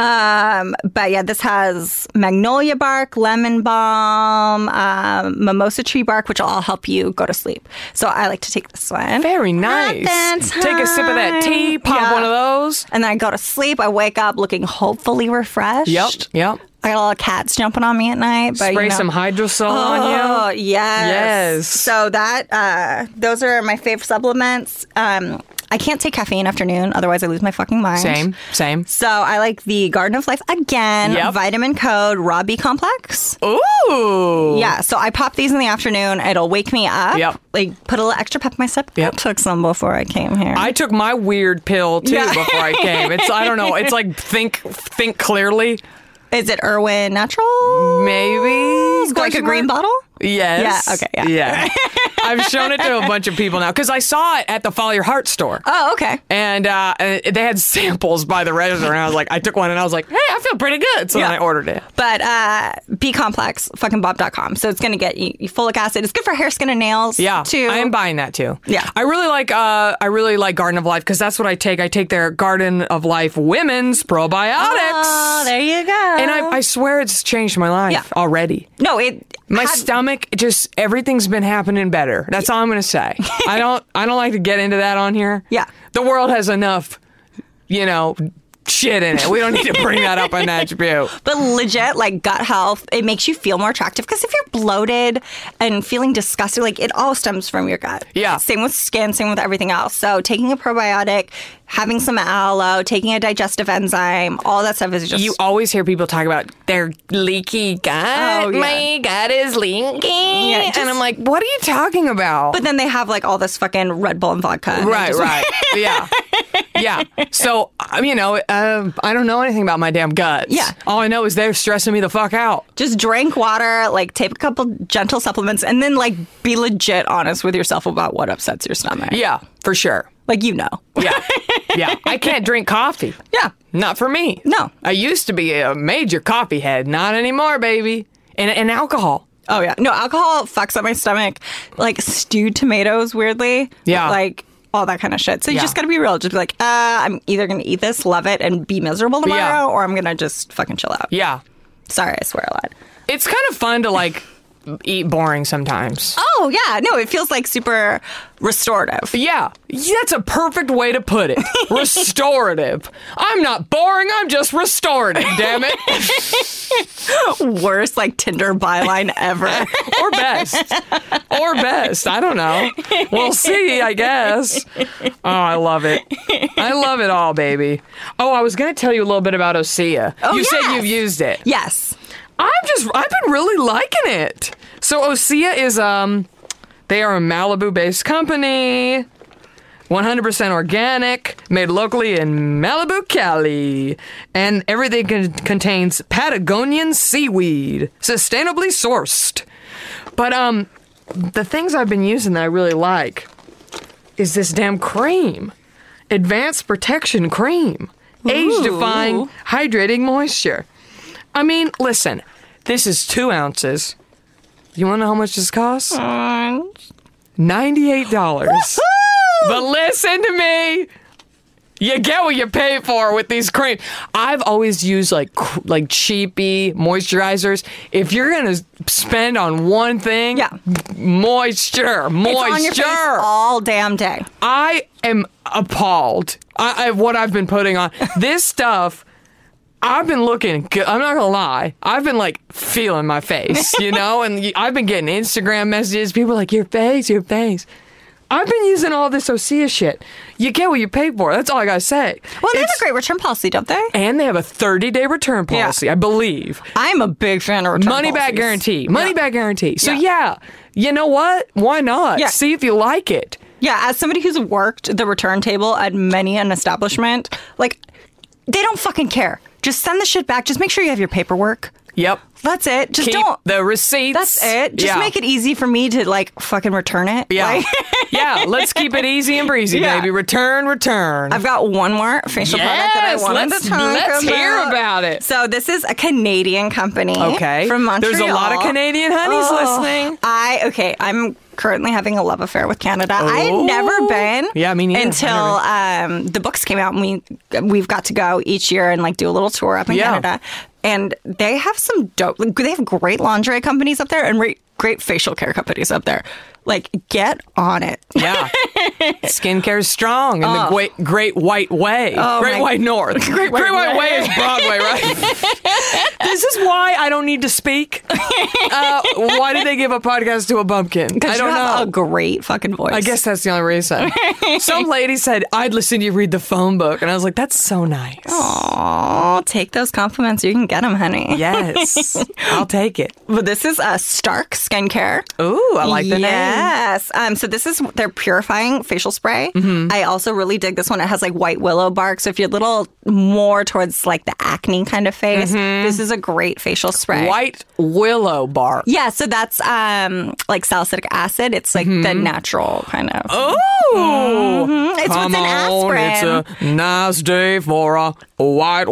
Um, but yeah, this has magnolia bark, lemon balm, um, mimosa tree bark, which will all help you go to sleep. So I like to take this one. Very nice. Have Take a sip of that tea, pop Yeah. one of those. And then I go to sleep. I wake up looking hopefully refreshed. Yep, yep. I got a lot of cats jumping on me at night. But, Spray you know. some hydrosol on Oh, you. yes. Yes. So that, uh, those are my favorite supplements. Um, I can't take caffeine afternoon, otherwise I lose my fucking mind. Same, same. So I like the Garden of Life again, Yep. vitamin code Raw B Complex. Ooh. Yeah, so I pop these in the afternoon. It'll wake me up. Yep. Like put a little extra pep in my step. Yep. I took some before I came here. I took my weird pill too Yeah. before I came. It's I don't know. It's like think think clearly. Is it Irwin Natural? Maybe Like a Question green mark? bottle? Yes. Yeah, okay, yeah. Yeah. I've shown it to a bunch of people now because I saw it at the Follow Your Heart store. Oh, okay. And uh, and they had samples by the register, and I was like, I took one, and I was like, hey, I feel pretty good. So Yeah. then I ordered it. But uh, B Complex, fucking bob dot com. So it's going to get you, you folic acid. It's good for hair, skin, and nails. Yeah, too. I am buying that too. Yeah. I really like uh, I really like Garden of Life because that's what I take. I take their Garden of Life Women's Probiotics. Oh, there you go. And I, I swear it's changed my life Yeah. already. no, it. My had- stomach, just everything's been happening better. That's all I'm gonna say. I don't, I don't like to get into that on here. Yeah. the world has enough, you know, shit in it. We don't need to bring that up on Natch Beaut. But legit, like gut health, it makes you feel more attractive. Because if you're bloated and feeling disgusted, like it all stems from your gut. Yeah. Same with skin, same with everything else. So taking a probiotic, having some aloe, taking a digestive enzyme, all that stuff is just. You always hear people talk about their leaky gut. Oh, yeah. My gut is leaky. Yeah, just- and I'm like, what are you talking about? But then they have like all this fucking Red Bull and vodka. and they Right, just- right. Yeah. Yeah. So, um, you know, uh, I don't know anything about my damn guts. Yeah. All I know is they're stressing me the fuck out. Just drink water, like take a couple gentle supplements, and then like be legit honest with yourself about what upsets your stomach. Yeah, for sure. Like you know. Yeah. Yeah. I can't drink coffee. Yeah. Not for me. No. I used to be a major coffee head. Not anymore, baby. And, and alcohol. Oh yeah. No, alcohol fucks up my stomach. Like stewed tomatoes, weirdly. Yeah. Like all that kind of shit. So you Yeah. just gotta be real. Just be like, uh, I'm either gonna eat this, love it, and be miserable tomorrow, Yeah. or I'm gonna just fucking chill out. Yeah. Sorry, I swear a lot. It's kind of fun to like eat boring sometimes. Oh yeah. No, it feels like super restorative. Yeah, that's a perfect way to put it. Restorative. I'm not boring, I'm just restorative, damn it. Worst like Tinder byline ever. Or best. Or best. I don't know. We'll see, I guess. Oh, I love it. I love it all, baby. Oh, I was going to tell you a little bit about Osea. Oh, you said yes. you've used it. Yes. I'm just, I've been really liking it. So Osea is, um, they are a Malibu-based company, one hundred percent organic, made locally in Malibu, Cali. And everything con- contains Patagonian seaweed, sustainably sourced. But, um, the things I've been using that I really like is this damn cream. Advanced Protection Cream. Age-defying, hydrating moisture. I mean, listen, this is two ounces. You want to know how much this costs? ninety-eight dollars. But listen to me. You get what you pay for with these creams. I've always used like cr- like cheapy moisturizers. If you're gonna spend on one thing, Yeah. moisture, moisture. It's on your face all damn day. I am appalled. I, I what I've been putting on this stuff. I've been looking good. I'm not gonna lie. I've been like feeling my face, you know, and I've been getting Instagram messages. People are like, your face, your face. I've been using all this Osea shit. You get what you pay for. That's all I gotta say. Well, they have It's- a great return policy, don't they? and they have a thirty-day return policy, I believe. I'm a big fan of return Money back policies. guarantee. Money Yeah. back guarantee. So Yeah. yeah, you know what? Why not? Yeah. See if you like it. Yeah, as somebody who's worked the return table at many an establishment, like, they don't fucking care. Just send the shit back. Just make sure you have your paperwork. Yep. That's it. Just Keep don't. the receipts. That's it. Just Yeah. make it easy for me to, like, fucking return it. Yeah. Like, Yeah. Let's keep it easy and breezy, Yeah. baby. Return, return. I've got one more facial product that I Yes, wanted let's- to talk let's about. hear about it. So this is a Canadian company. Okay. From Montreal. There's a lot of Canadian honeys Oh, listening. I okay. I'm currently having a love affair with Canada. I had Oh. never been. Yeah, me neither. Until um, the books came out, and we we've got to go each year and like do a little tour up in Yeah. Canada. And they have some dope. Like, they have great lingerie companies up there and re- great facial care companies up there. Like, get on it. Yeah. Skincare's strong in the great, great White Way. Oh, great my- White North. Great White White Way. Way is Broadway, right? This is why I don't need to speak. Uh, why did they give a podcast to a bumpkin? I Because you don't have know. a great fucking voice. I guess that's the only reason. Some lady said, I'd listen to you read the phone book. And I was like, that's so nice. Aw, take those compliments. You can get them, honey. Yes. I'll take it. But this is uh, Stark Skincare. Ooh, I like the name. Yes. Um, so this is their purifying facial spray. Mm-hmm. I also really dig this one. It has like white willow bark. So if you're a little more towards like the acne kind of face, this is a great facial spray. Mm-hmm. White willow bark. Yeah, so that's um, like salicylic acid. It's like the natural kind of. Oh, Mm-hmm. It's come what's in on! aspirin. It's a nice day for a white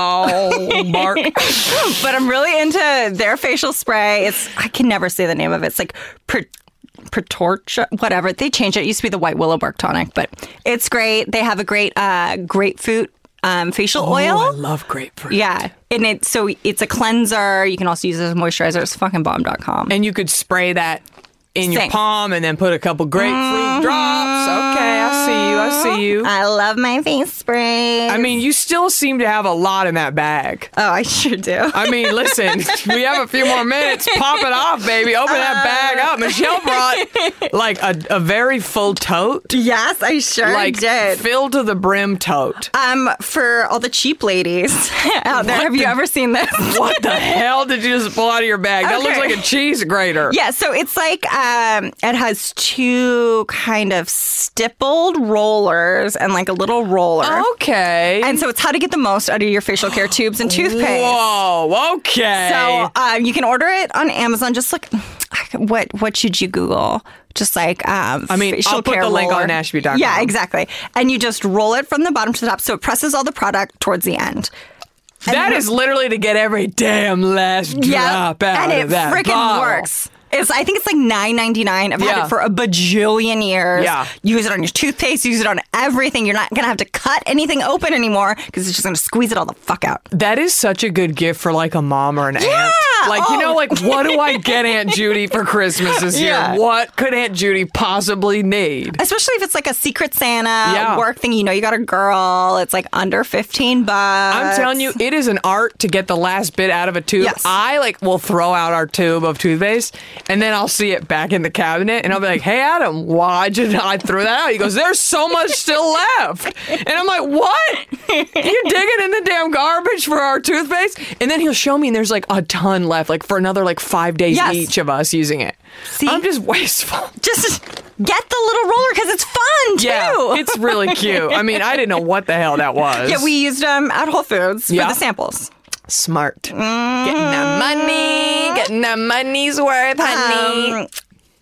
willow bark. But I'm really into their facial spray. It's I can never say the name of it. It's like per, Pertorcha, whatever. They changed it. It used to be the white willow bark tonic, but it's great. They have a great uh, grapefruit um, facial oil. Oh, I love grapefruit. Yeah, and it so it's a cleanser. You can also use it as a moisturizer. It's fucking bomb dot com. And you could spray that in your Same. palm and then put a couple grapefruit drops. Okay, I see you. I see you. I love my face spray. I mean, you still seem to have a lot in that bag. oh, I sure do. I mean, listen, we have a few more minutes. Pop it off, baby. Open that bag up. Michelle brought like a, a very full tote. yes, I sure Like did. filled to the brim tote. Um, for all the cheap ladies out there, What have you the- ever seen this? What the hell did you just pull out of your bag? That looks Okay. like a cheese grater. Yeah, so it's like um, it has two kind of stippled rollers and like a little roller. Okay. And so it's how to get the most out of your facial care tubes and toothpaste. Whoa, okay. So uh, you can order it on Amazon. Just look, what what should you Google? Just like um, I mean, facial I'll put care the link roller. on Nashby dot com. Yeah, exactly. And you just roll it from the bottom to the top, so it presses all the product towards the end. that is literally to get every damn last drop out and it of that freaking bottle. works. It's, I think it's like nine ninety-nine. I've had Yeah. it for a bajillion years. Yeah. Use it on your toothpaste. Use it on everything. You're not going to have to cut anything open anymore because it's just going to squeeze it all the fuck out. That is such a good gift for like a mom or an Yeah! aunt. Like, you Oh. know, like, what do I get Aunt Judy for Christmas this Yeah. year? What could Aunt Judy possibly need? Especially if it's like a Secret Santa Yeah. work thing. You know you got a girl. It's like under fifteen bucks. I'm telling you, it is an art to get the last bit out of a tube. Yes. I like will throw out our tube of toothpaste and then I'll see it back in the cabinet and I'll be like, hey, Adam, why'd you not throw that out? He goes, there's so much still left. And I'm like, what? You're digging in the damn garbage for our toothpaste? And then he'll show me and there's like a ton left, like for another like five days Yes. each of us using it. See? I'm just wasteful. Just get the little roller because it's fun, too. Yeah, it's really cute. I mean, I didn't know what the hell that was. Yeah, we used them at Whole Foods for Yeah. the samples. Smart. Getting the money. Getting the money's worth, honey. Um,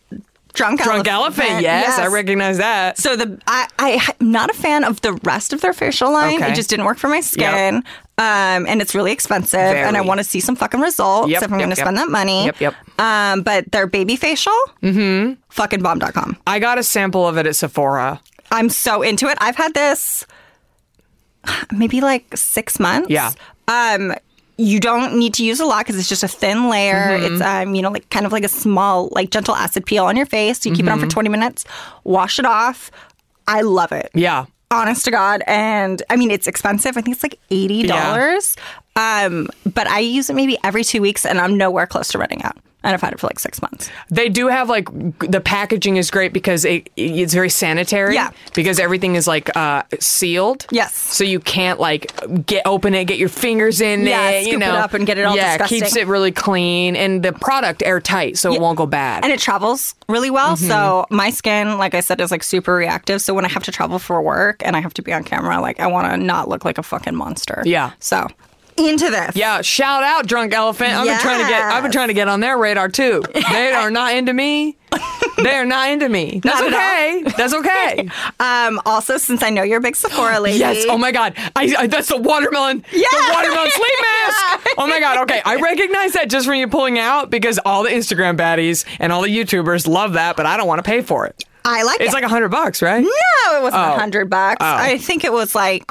Drunk Drunk Elephant, yes, I recognize that. So the I, I I'm not a fan of the rest of their facial line. Okay. It just didn't work for my skin. Um, and it's really expensive, Very. and I want to see some fucking results Yep, if I'm yep, going to yep. spend that money. Yep, yep. Um, but their baby facial, mm-hmm. fucking bomb dot com. I got a sample of it at Sephora. I'm so into it. I've had this maybe like six months. Yeah. Um, you don't need to use a lot because it's just a thin layer. Mm-hmm. It's, um, you know, like kind of like a small, like gentle acid peel on your face. You keep mm-hmm. it on for twenty minutes, wash it off. I love it. Yeah. Honest to God. And I mean, it's expensive. I think it's like eighty dollars. Yeah. Um, but I use it maybe every two weeks and I'm nowhere close to running out. And I've had it for like six months. They do have like the packaging is great because it, it's very sanitary. Yeah. Because everything is like uh, sealed. Yes. So you can't like get open it, get your fingers in yeah, it. scoop you know. it up and get it all yeah, disgusting. Yeah, keeps it really clean and the product airtight so yeah. it won't go bad. And it travels really well. Mm-hmm. So my skin, like I said, is like super reactive. So when I have to travel for work and I have to be on camera, like I want to not look like a fucking monster. Yeah. So into this. Yeah, shout out Drunk Elephant. I've yes. been trying to get I've been trying to get on their radar too. They are not into me. They are not into me. That's not okay. That's okay. um, also, since I know you're a big Sephora lady. Yes. Oh my God. I, I that's the watermelon. Yeah. The watermelon sleep mask. Oh my God. Okay. I recognize that just from you pulling out because all the Instagram baddies and all the YouTubers love that, but I don't want to pay for it. I like it's it. It's like a hundred bucks, right? No, it wasn't a oh. hundred bucks. Oh. I think it was like,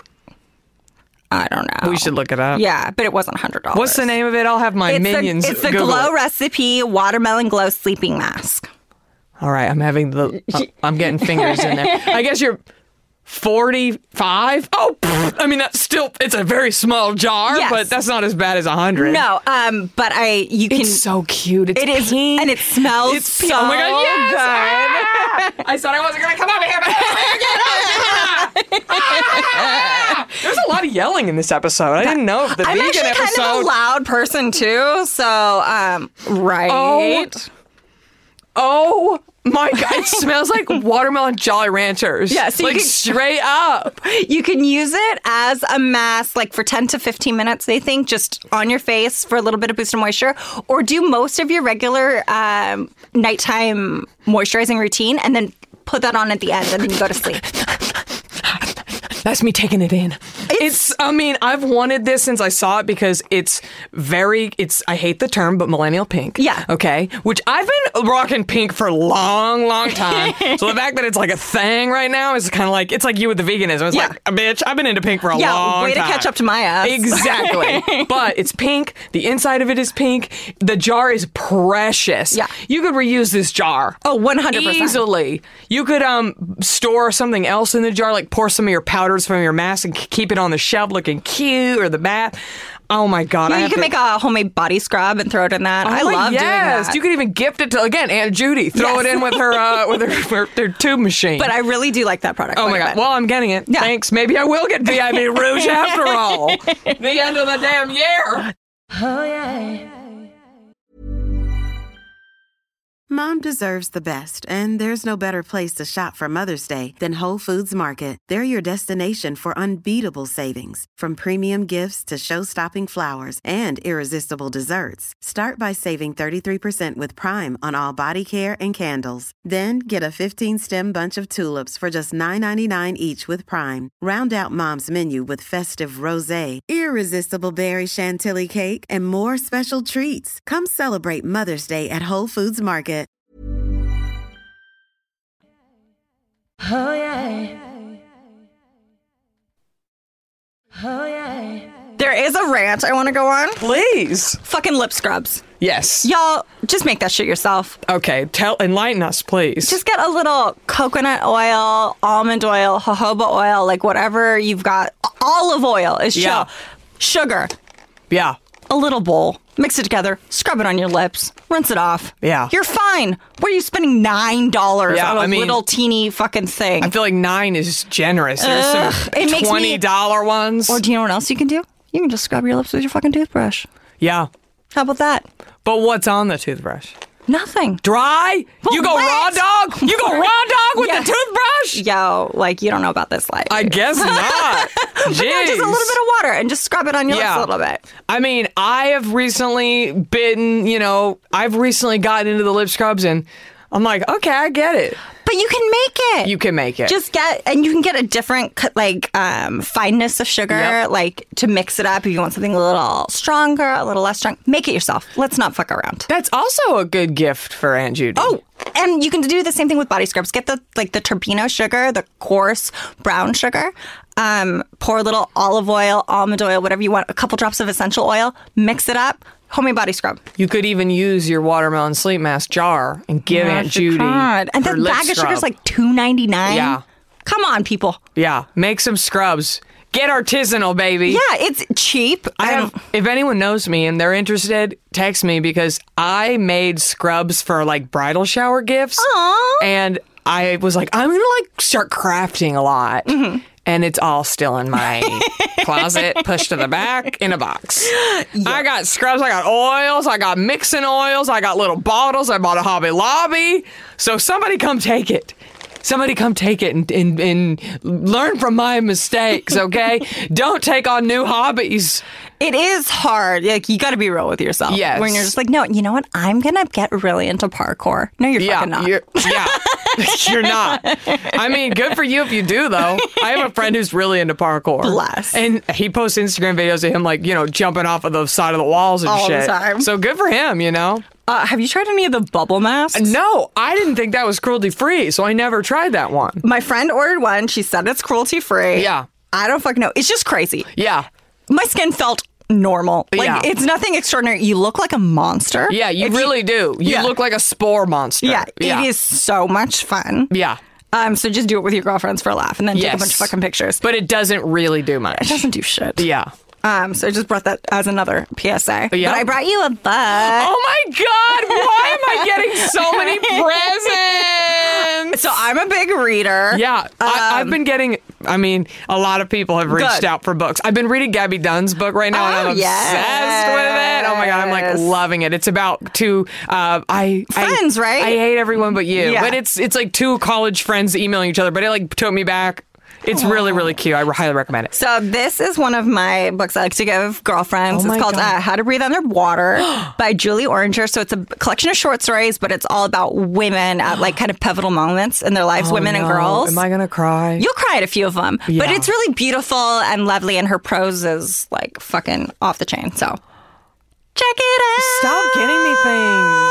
I don't know. We should look it up. Yeah, but it wasn't a hundred dollars. What's the name of it? I'll have my it's minions. A, it's the Google Glow it. Recipe Watermelon Glow Sleeping Mask. All right, I'm having the. Uh, I'm getting fingers in there. I guess you're forty-five. Oh, pfft, I mean that's still. It's a very small jar, yes. but that's not as bad as a hundred. No, um, but I you can. It's so cute. It's it is, pink. and it smells it's so oh my God, yes! good. Ah! I thought I wasn't gonna come over here, but here ah! There's a lot of yelling in this episode. I didn't know if the I'm vegan actually episode. kind of a loud person too, so um, right. Oh, oh my God! It smells like watermelon Jolly Ranchers. Yeah, so like you can, straight up. You can use it as a mask, like for ten to fifteen minutes. They think just on your face for a little bit of boost of moisture, or do most of your regular um, nighttime moisturizing routine, and then put that on at the end, and then you go to sleep. That's me taking it in. It's, it's, I mean, I've wanted this since I saw it because it's very, it's, I hate the term, but millennial pink. Yeah. Okay. Which I've been rocking pink for a long, long time. So the fact that it's like a thing right now is kind of like, it's like you with the veganism. It's yeah. like, bitch, I've been into pink for a yeah, long time. Yeah, way to catch up to my ass. Exactly. But it's pink. The inside of it is pink. The jar is precious. Yeah. You could reuse this jar. Oh, one hundred percent. Easily. You could um store something else in the jar, like pour some of your powders from your mask and keep it on the shelf looking cute, or the bath. Oh my God. Yeah, I you have can to... make a homemade body scrub and throw it in that. Oh I love yes. doing that. You could even gift it to, again, Aunt Judy. Throw yes. it in with her uh, with her, her, her tube machine. But I really do like that product. Oh my God. Bit. Well, I'm getting it. Yeah. Thanks. Maybe I will get V I B Rouge after all. The end of the damn year. Oh yeah. Mom deserves the best, and there's no better place to shop for Mother's Day than Whole Foods Market. They're your destination for unbeatable savings, from premium gifts to show-stopping flowers and irresistible desserts. Start by saving thirty-three percent with Prime on all body care and candles. Then get a fifteen-stem bunch of tulips for just nine ninety-nine each with Prime. Round out Mom's menu with festive rosé, irresistible berry chantilly cake, and more special treats. Come celebrate Mother's Day at Whole Foods Market. Oh yeah. Oh yeah. There is a rant I want to go on. Please. Fucking lip scrubs. Yes. Y'all, just make that shit yourself. Okay. Tell, enlighten us, please. Just get a little coconut oil, almond oil, jojoba oil, like whatever you've got. Olive oil is chill. Yeah. Sugar. Yeah. A little bowl. Mix it together. Scrub it on your lips. Rinse it off. Yeah. You're fine. What are you spending nine dollars Yeah, on a I mean, little teeny fucking thing? I feel like nine is generous. There's Ugh, some it makes me- twenty dollar ones. Or do you know what else you can do? You can just scrub your lips with your fucking toothbrush. Yeah. How about that? But what's on the toothbrush? Nothing. Dry? Well, you go wet. raw dog? You go raw dog with Yeah. the toothbrush? Yo, like, you don't know about this life. I guess not. Jeez. No, just a little bit of water and just scrub it on your Yeah. lips a little bit. I mean, I have recently been, you know, I've recently gotten into the lip scrubs and I'm like, okay, I get it. But you can make it. You can make it. Just get, and you can get a different, like, um, fineness of sugar, Yep. like, to mix it up if you want something a little stronger, a little less strong. Make it yourself. Let's not fuck around. That's also a good gift for Aunt Judy. Oh, And you can do the same thing with body scrubs. Get the like the turbino sugar, the coarse brown sugar. Um, pour a little olive oil, almond oil, whatever you want, a couple drops of essential oil, mix it up, homemade body scrub. You could even use your watermelon sleep mask jar and give Yes, Aunt you Judy could. And her the lip bag of scrub. sugar is like two ninety-nine. Yeah. Come on, people. Yeah, make some scrubs. Get artisanal, baby. Yeah, it's cheap. I Um, have, if anyone knows me and they're interested, text me because I made scrubs for like bridal shower gifts. Aw. And I was like, I'm going to like start crafting a lot. Mm-hmm. And it's all still in my closet, pushed to the back in a box. I got scrubs, I got oils, I got mixing oils, I got little bottles. I bought a Hobby Lobby. So somebody come take it. Somebody come take it and, and, and learn from my mistakes, okay? Don't take on new hobbies. It is hard. Like, you got to be real with yourself. Yes. When you're just like, no, you know what? I'm going to get really into parkour. No, you're Yeah, fucking not. You're, yeah, you're not. I mean, good for you if you do, though. I have a friend who's really into parkour. Bless. And he posts Instagram videos of him, like, you know, jumping off of the side of the walls and All the shit. time. So good for him, you know? Uh, have you tried any of the bubble masks? No, I didn't think that was cruelty free, so I never tried that one. My friend ordered one. She said it's cruelty free. Yeah. I don't fucking know. It's just crazy. Yeah. My skin felt normal. Like, Yeah. it's nothing extraordinary. You look like a monster. Yeah, you If really do. You Yeah. look like a spore monster. Yeah, it is so much fun. Yeah. Um, so just do it with your girlfriends for a laugh and then take a Yes. bunch of fucking pictures. But it doesn't really do It much. doesn't do shit. Yeah. Um, so I just brought that as another P S A. Yeah. But I brought you a book. Oh my God, why am I getting so many presents? So I'm a big reader. Yeah, I, I've Um, been getting, I mean, a lot of people have reached Good. out for books. I've been reading Gabby Dunn's book right now, and Oh, I'm obsessed with it. Oh my God, I'm like yes. loving it. It's about two, uh, I Friends, I, right? I hate everyone but you. Yeah. But it's it's like two college friends emailing each other, but it like took me back. It's really, really cute. I highly recommend it. So this is one of my books I like to give girlfriends. Oh my it's called God. uh, How to Breathe Underwater by Julie Oranger. So it's a collection of short stories, but it's all about women at like kind of pivotal moments in their lives, Oh, women and no. girls. Am I gonna cry? You'll cry at a few of them, but Yeah. it's really beautiful and lovely, and her prose is like fucking off the chain. So check it out. Stop getting me things.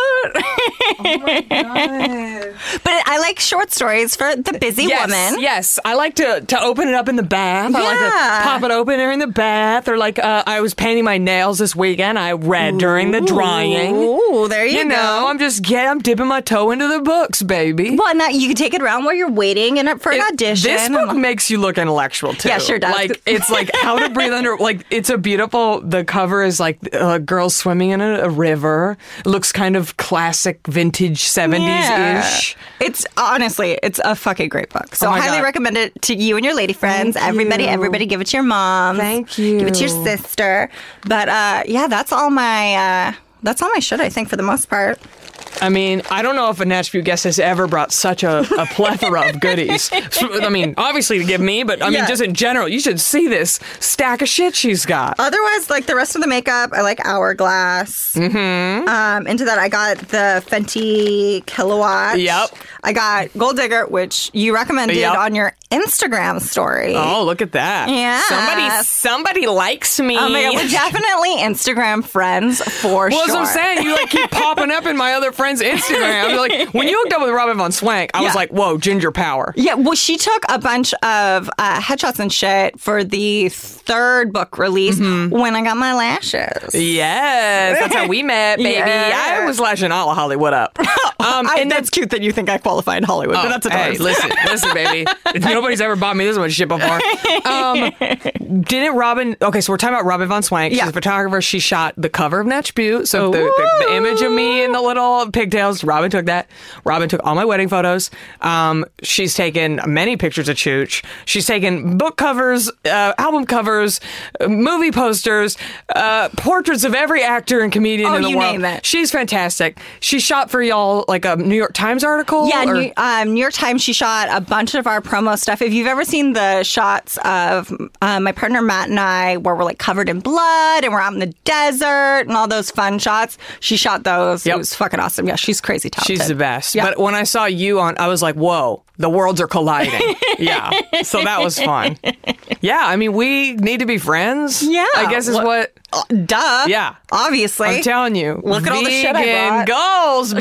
But I like short stories for the busy Yes, woman. yes. I like to, to open it up in the bath. I like Yeah. to pop it open there in the bath. Or like uh, I was painting my nails this weekend. I read during the drying. Ooh, there you, You go. know, I'm just yeah, I'm dipping my toe into the books, baby. Well, and that you can take it around while you're waiting and for an It- audition. This and- book makes you look intellectual too. Yeah, sure does. Like it's like How to Breathe Under. Like it's a beautiful. The cover is like a girl swimming in a, a river. It looks kind of classic, vintage seventies ish. It's honestly, it's a fucking great book. So Oh I my highly God. recommend it to you and your lady friends. Thank everybody, you. everybody, give it to your mom. Thank you. Give it to your sister. But uh, yeah, that's all my. Uh, that's all my shit. I think for the most part. I mean, I don't know if a Natch View guest has ever brought such a, a plethora of goodies. I mean, obviously to give me, but I mean, Yeah. just in general, you should see this stack of shit she's got. Otherwise, like the rest of the makeup, I like Hourglass. Mm-hmm. Um, into that, I got the Fenty Kilowatt. Yep. I got Gold Digger, which you recommended Yep. on your Instagram story. Oh, look at that. Yes. Somebody, somebody likes me. Oh my God, we're definitely Instagram friends for Well, sure. as I'm saying, you like keep popping up in my other friend's Instagram. Like when you hooked up with Robin Von Swank, I was Yeah. like, whoa, ginger power. Yeah, well, she took a bunch of uh, headshots and shit for the third book release Mm-hmm. when I got my lashes. Yes, that's how we met, baby. Yeah. I was lashing all of Hollywood up. Um, I, and that's cute that you think I qualify in Hollywood, but that's hey, adorable. listen, listen, baby. Nobody's ever bought me this much shit before. Um, didn't Robin? Okay, so we're talking about Robin Von Swank. She's Yeah. a photographer. She shot the cover of Natch Butte. So the, the, the image of me in the little pigtails, Robin took that. Robin took all my wedding photos. Um, she's taken many pictures of Chooch. She's taken book covers, uh, album covers, uh, movie posters, uh, portraits of every actor and comedian Oh, in the you world. name it. She's fantastic. She shot for y'all like a New York Times article. Yeah, or- New, um, New York Times, she shot a bunch of our promo stuff. If you've ever seen the shots of uh, my partner Matt and I, where we're like covered in blood and we're out in the desert and all those fun shots, she shot those. Yep. It was fucking awesome. Yeah, she's crazy talented. She's the best. Yeah. But when I saw you on, I was like, whoa, the worlds are colliding. Yeah. So that was fun. Yeah. I mean, we need to be friends. Yeah. I guess is What- what. duh. Yeah. Obviously. I'm telling you. Look at all the shit I vegan brought. goals,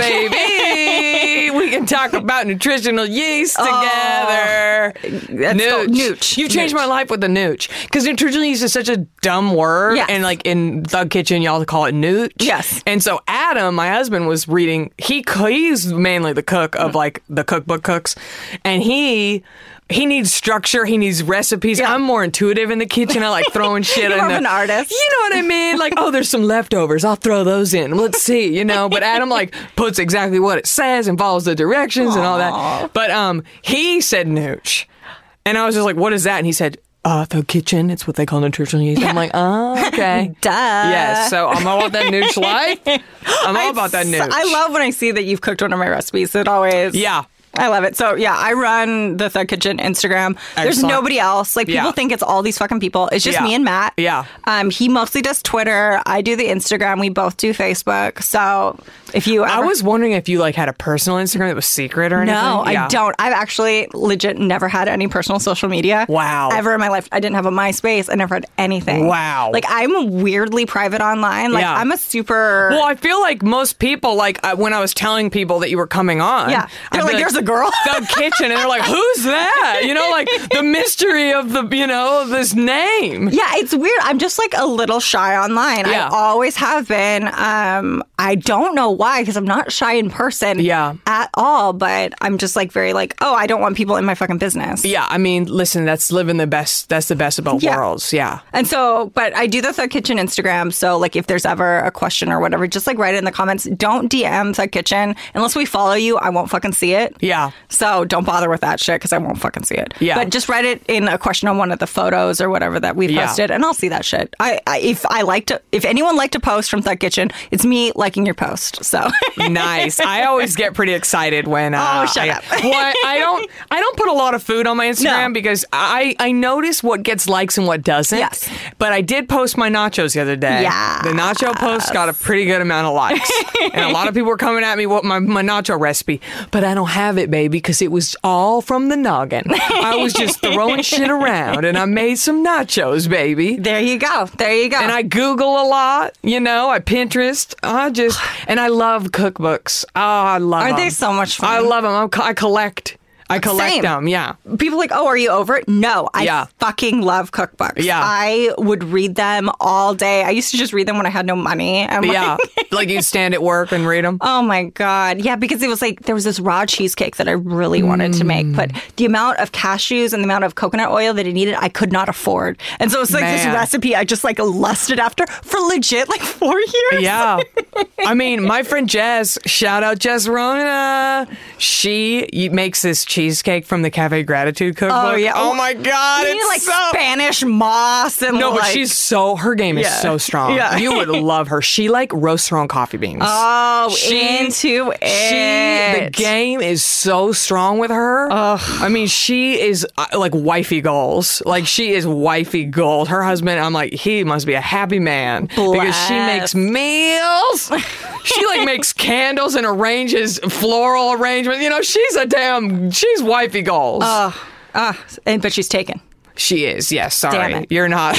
baby. We can talk about nutritional yeast together. That's Nooch. the- nooch. You changed Nooch. my life with the nooch. Because nutritional yeast is such a dumb word. Yes. And like in Thug Kitchen, y'all call it nooch. Yes. And so Adam, my husband, was reading. He He's mainly the cook of like the cookbook cooks. And he... He needs structure. He needs recipes. Yeah. I'm more intuitive in the kitchen. I like throwing shit You're in more the, of an artist. You know what I mean? Like, oh, there's some leftovers. I'll throw those in. Let's see, you know. But Adam like puts exactly what it says and follows the directions and all that. But um, he said nooch, and I was just like, what is that? And he said, uh, the kitchen. It's what they call nutritional yeast. I'm like, oh, okay. Duh. Yes. So I'm all about that nooch life. I'm all about that nooch. I love when I see that you've cooked one of my recipes. It always... Yeah. I love it. So, yeah, I run the Thug Kitchen Instagram. There's Excellent. nobody else. Like, people Yeah. think it's all these fucking people. It's just Yeah. me and Matt. Yeah. Um, he mostly does Twitter. I do the Instagram. We both do Facebook. So, if you ever... I was wondering if you like had a personal Instagram that was secret or anything. No, Yeah. I don't. I've actually legit never had any personal social media. Wow. Ever in my life. I didn't have a MySpace. I never had anything. Wow. Like, I'm weirdly private online. Like, Yeah. I'm a super... Well, I feel like most people, like uh, when I was telling people that you were coming on, Yeah. They're I'd be like, "There's a girl?" Thug Kitchen, and they're like, "Who's that?" You know, like the mystery of the, you know, of this name. Yeah, it's weird. I'm just like a little shy online. Yeah. I always have been. Um, I don't know why, because I'm not shy in person Yeah. at all, but I'm just like very like, oh, I don't want people in my fucking business. Yeah, I mean, listen, that's living the best. That's the best of both Yeah. worlds. Yeah. And so, but I do the Thug Kitchen Instagram. So, like, if there's ever a question or whatever, just like write it in the comments. Don't D M Thug Kitchen. Unless we follow you, I won't fucking see it. Yeah. So, don't bother with that shit because I won't fucking see it. Yeah. But just write it in a question on one of the photos or whatever that we've Yeah. posted, and I'll see that shit. I, I if I like to, if anyone liked a post from Thug Kitchen, it's me liking your post. So Nice. I always get pretty excited when. Uh, Oh, shut I, up. Well, I, I don't. I don't put a lot of food on my Instagram No. because I I notice what gets likes and what doesn't. Yes. But I did post my nachos the other day. Yes. The nacho post got a pretty good amount of likes, and a lot of people were coming at me with my my nacho recipe. But I don't have it, baby, because it was all from the noggin. I was just throwing shit around, and I made some nachos, baby. there you go. There you go. And I Google a lot, you know, I Pinterest. I just, and I love cookbooks. Oh, I love them. Aren't they so much fun? I love them. I'm, co- I collect. I collect Same. them. Yeah. People are like, oh, are you over it? No, I Yeah. fucking love cookbooks. Yeah. I would read them all day. I used to just read them when I had no money. I'm Yeah. like, Like you stand at work and read them. oh my God. Yeah, because it was like, there was this raw cheesecake that I really wanted to make, but the amount of cashews and the amount of coconut oil that it needed, I could not afford. And so it's like this Man. recipe I just like lusted after for legit like four years. Yeah. I mean, my friend Jess, shout out Jess Rona. She makes this cheesecake from the Cafe Gratitude cookbook. Oh, yeah. Oh my God. You need It's like so... Spanish moss and No, but like, she's so, her game is Yeah. so strong. Yeah. You would love her. She like roasts her own coffee beans. oh, She- into it. She, the game is so strong with her. I mean, she is uh, like wifey goals. Like she is wifey gold. Her husband, I'm like, he must be a happy man because she makes Bless. meals. She like makes candles and arranges floral arrangements. You know, she's a damn, she's wifey goals. Oh, ah, and but she's taken. She is. Yes. Sorry. Damn it. You're not.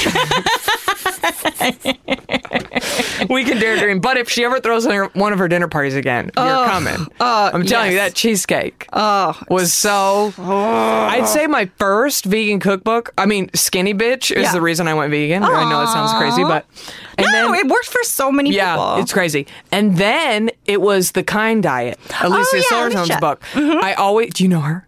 We can dare dream. But if she ever throws her, one of her dinner parties again, you're coming. I'm telling you, yes. that cheesecake Oh, was so... I'd say my first vegan cookbook, I mean, Skinny Bitch is Yeah. the reason I went vegan. I know it sounds crazy, but... And no, then, it worked for so many yeah, people. it's crazy. And then it was The Kind Diet, Alicia yeah, Silverstone's Alicia. book. I always... Do you know her?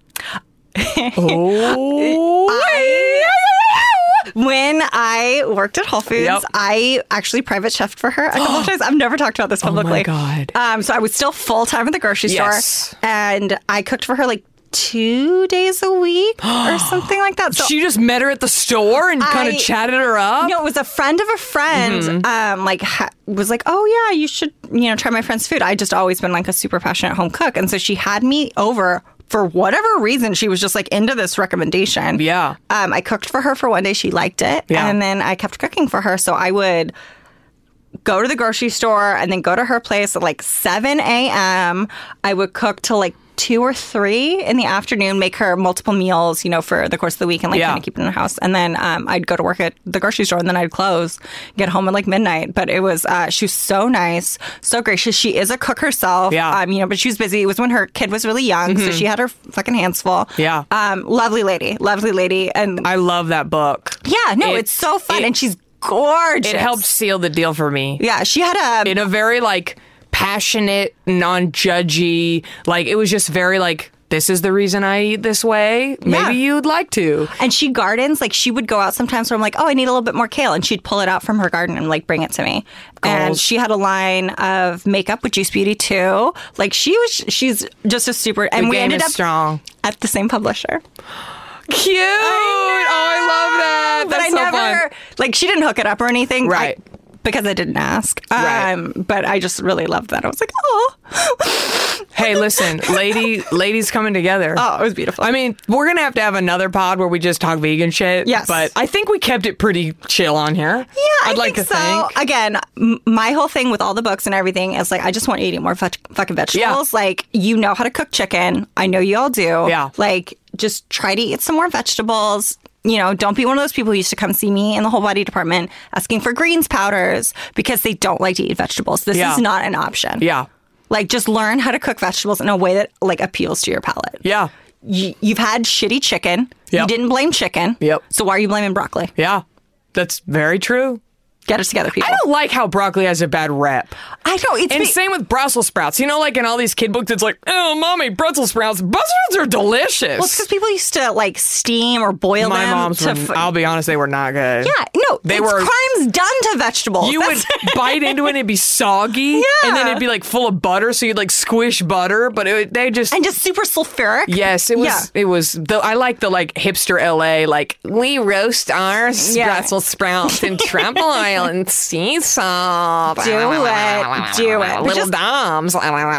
Oh... I- when I worked at Whole Foods, Yep. I actually private chefed for her a couple of times. I've never talked about this Oh my publicly. God. Um, so I was still full time at the grocery Yes. store, and I cooked for her like two days a week or something like that. So She just met her at the store and kind I- of chatted her up? No, it was a friend of a friend. Mm-hmm. Um, like ha- was like, oh yeah, you should you know try my friend's food. I just always been like a super passionate home cook, and so she had me over. For whatever reason, she was just like into this recommendation. Yeah. Um, I cooked for her for one day. She liked it. Yeah. And then I kept cooking for her. So I would go to the grocery store and then go to her place at like seven a.m. I would cook till like two or three in the afternoon, make her multiple meals, you know, for the course of the week and like Yeah. kind of keep it in the house. And then um, I'd go to work at the grocery store and then I'd close, get home at like midnight. But it was, uh, she was so nice, so gracious. She is a cook herself, Yeah. um, you know, but she was busy. It was when her kid was really young, so she had her fucking hands full. Yeah. Um, lovely lady, lovely lady. And I love that book. yeah, no, It- it's so fun. it- and she's gorgeous. It helped seal the deal for me. Yeah, she had a... In a very like passionate, non-judgy, like it was just very like, this is the reason I eat this way. Maybe Yeah. you'd like to. And she gardens, like she would go out sometimes where I'm like, oh, I need a little bit more kale. And she'd pull it out from her garden and like bring it to me. And Goals. she had a line of makeup with Juice Beauty too. Like she was, she's just a super, and The we game ended is up strong. at the same publisher. Cute. Oh, I love that. But That's I so never, fun. like she didn't hook it up or anything. Right. I- because I didn't ask. Right. Um, but I just really loved that. I was like, oh. Hey, listen, lady, ladies coming together. Oh, it was beautiful. I mean, we're going to have to have another pod where we just talk vegan shit. Yes. But I think we kept it pretty chill on here. Yeah, I'd I like think to so. think. Again, m- my whole thing with all the books and everything is like, I just want you to eat more fu- fucking vegetables. Like, you know how to cook chicken. I know you all do. Yeah. Like, just try to eat some more vegetables. You know, don't be one of those people who used to come see me in the whole body department asking for greens powders because they don't like to eat vegetables. This Yeah. is not an option. Yeah. Like, just learn how to cook vegetables in a way that, like, appeals to your palate. Yeah. You, you've had shitty chicken. You Yep. didn't blame chicken. Yep. So why are you blaming broccoli? Yeah. That's very true. Get it together, people. I don't like how broccoli has a bad rep. I don't. It's And me- same with Brussels sprouts. You know, like in all these kid books, it's like, oh, mommy, Brussels sprouts. Brussels sprouts are delicious. Well, it's because people used to like steam or boil My them. mom's to were, f- I'll be honest, they were not good. yeah, no, They it's were- crimes done to vegetables. You would That's- bite into it and it'd be soggy. Yeah. And then it'd be like full of butter. So you'd like squish butter. But it, they just. and just super sulfuric. Yes, it was. Yeah. It was. The, I like the like hipster L A. Like we roast our Yeah. Brussels sprouts in truffle oil and sea salt. Do it. Do it. But Little just- doms.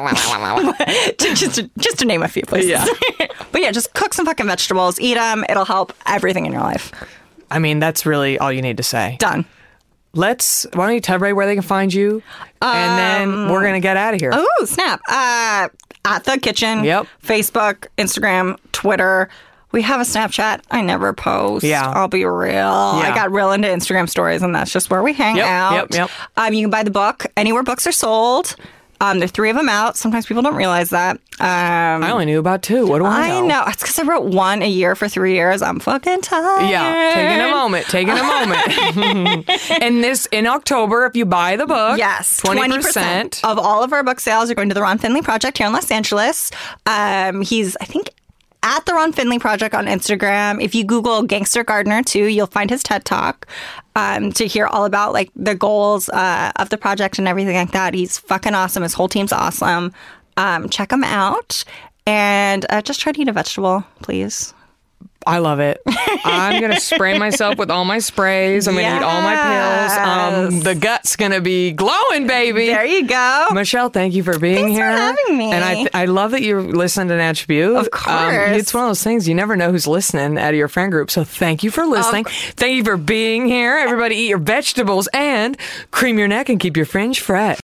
just, to, just to name a few places. Yeah. But yeah, just cook some fucking vegetables, eat them. It'll help everything in your life. I mean, that's really all you need to say. Done. Let's. Why don't you tell everybody where they can find you, and then we're gonna get out of here. Oh, snap. Uh, at the kitchen. Yep. Facebook, Instagram, Twitter. We have a Snapchat. I never post. Yeah. I'll be real. I got real into Instagram stories, and that's just where we hang Yep, out. yep, yep. Um, you can buy the book anywhere books are sold. Um, there are three of them out. Sometimes people don't realize that. Um, I only knew about two. What do I know? I know. It's because I wrote one a year for three years. I'm fucking tired. Yeah, taking a moment, taking a moment. And this in October, if you buy the book, Yes, twenty percent. of all of our book sales are going to the Ron Finley Project here in Los Angeles. Um, he's, I think, at the Ron Finley Project on Instagram. If you Google Gangster Gardener too, you'll find his TED Talk um, to hear all about like the goals uh, of the project and everything like that. He's fucking awesome. His whole team's awesome. Um, check him out and uh, just try to eat a vegetable, please. I love it. I'm going to spray myself with all my sprays. I'm going to eat all my pills. Um, Yes. the gut's going to be glowing, baby. There you go. Michelle, thank you for being Thanks for here. having me. And I th- I love that you listen to Natch Butte. Of course. it's one of those things you never know who's listening out of your friend group. So thank you for listening. Thank you for being here. Everybody eat your vegetables and cream your neck and keep your fringe fresh.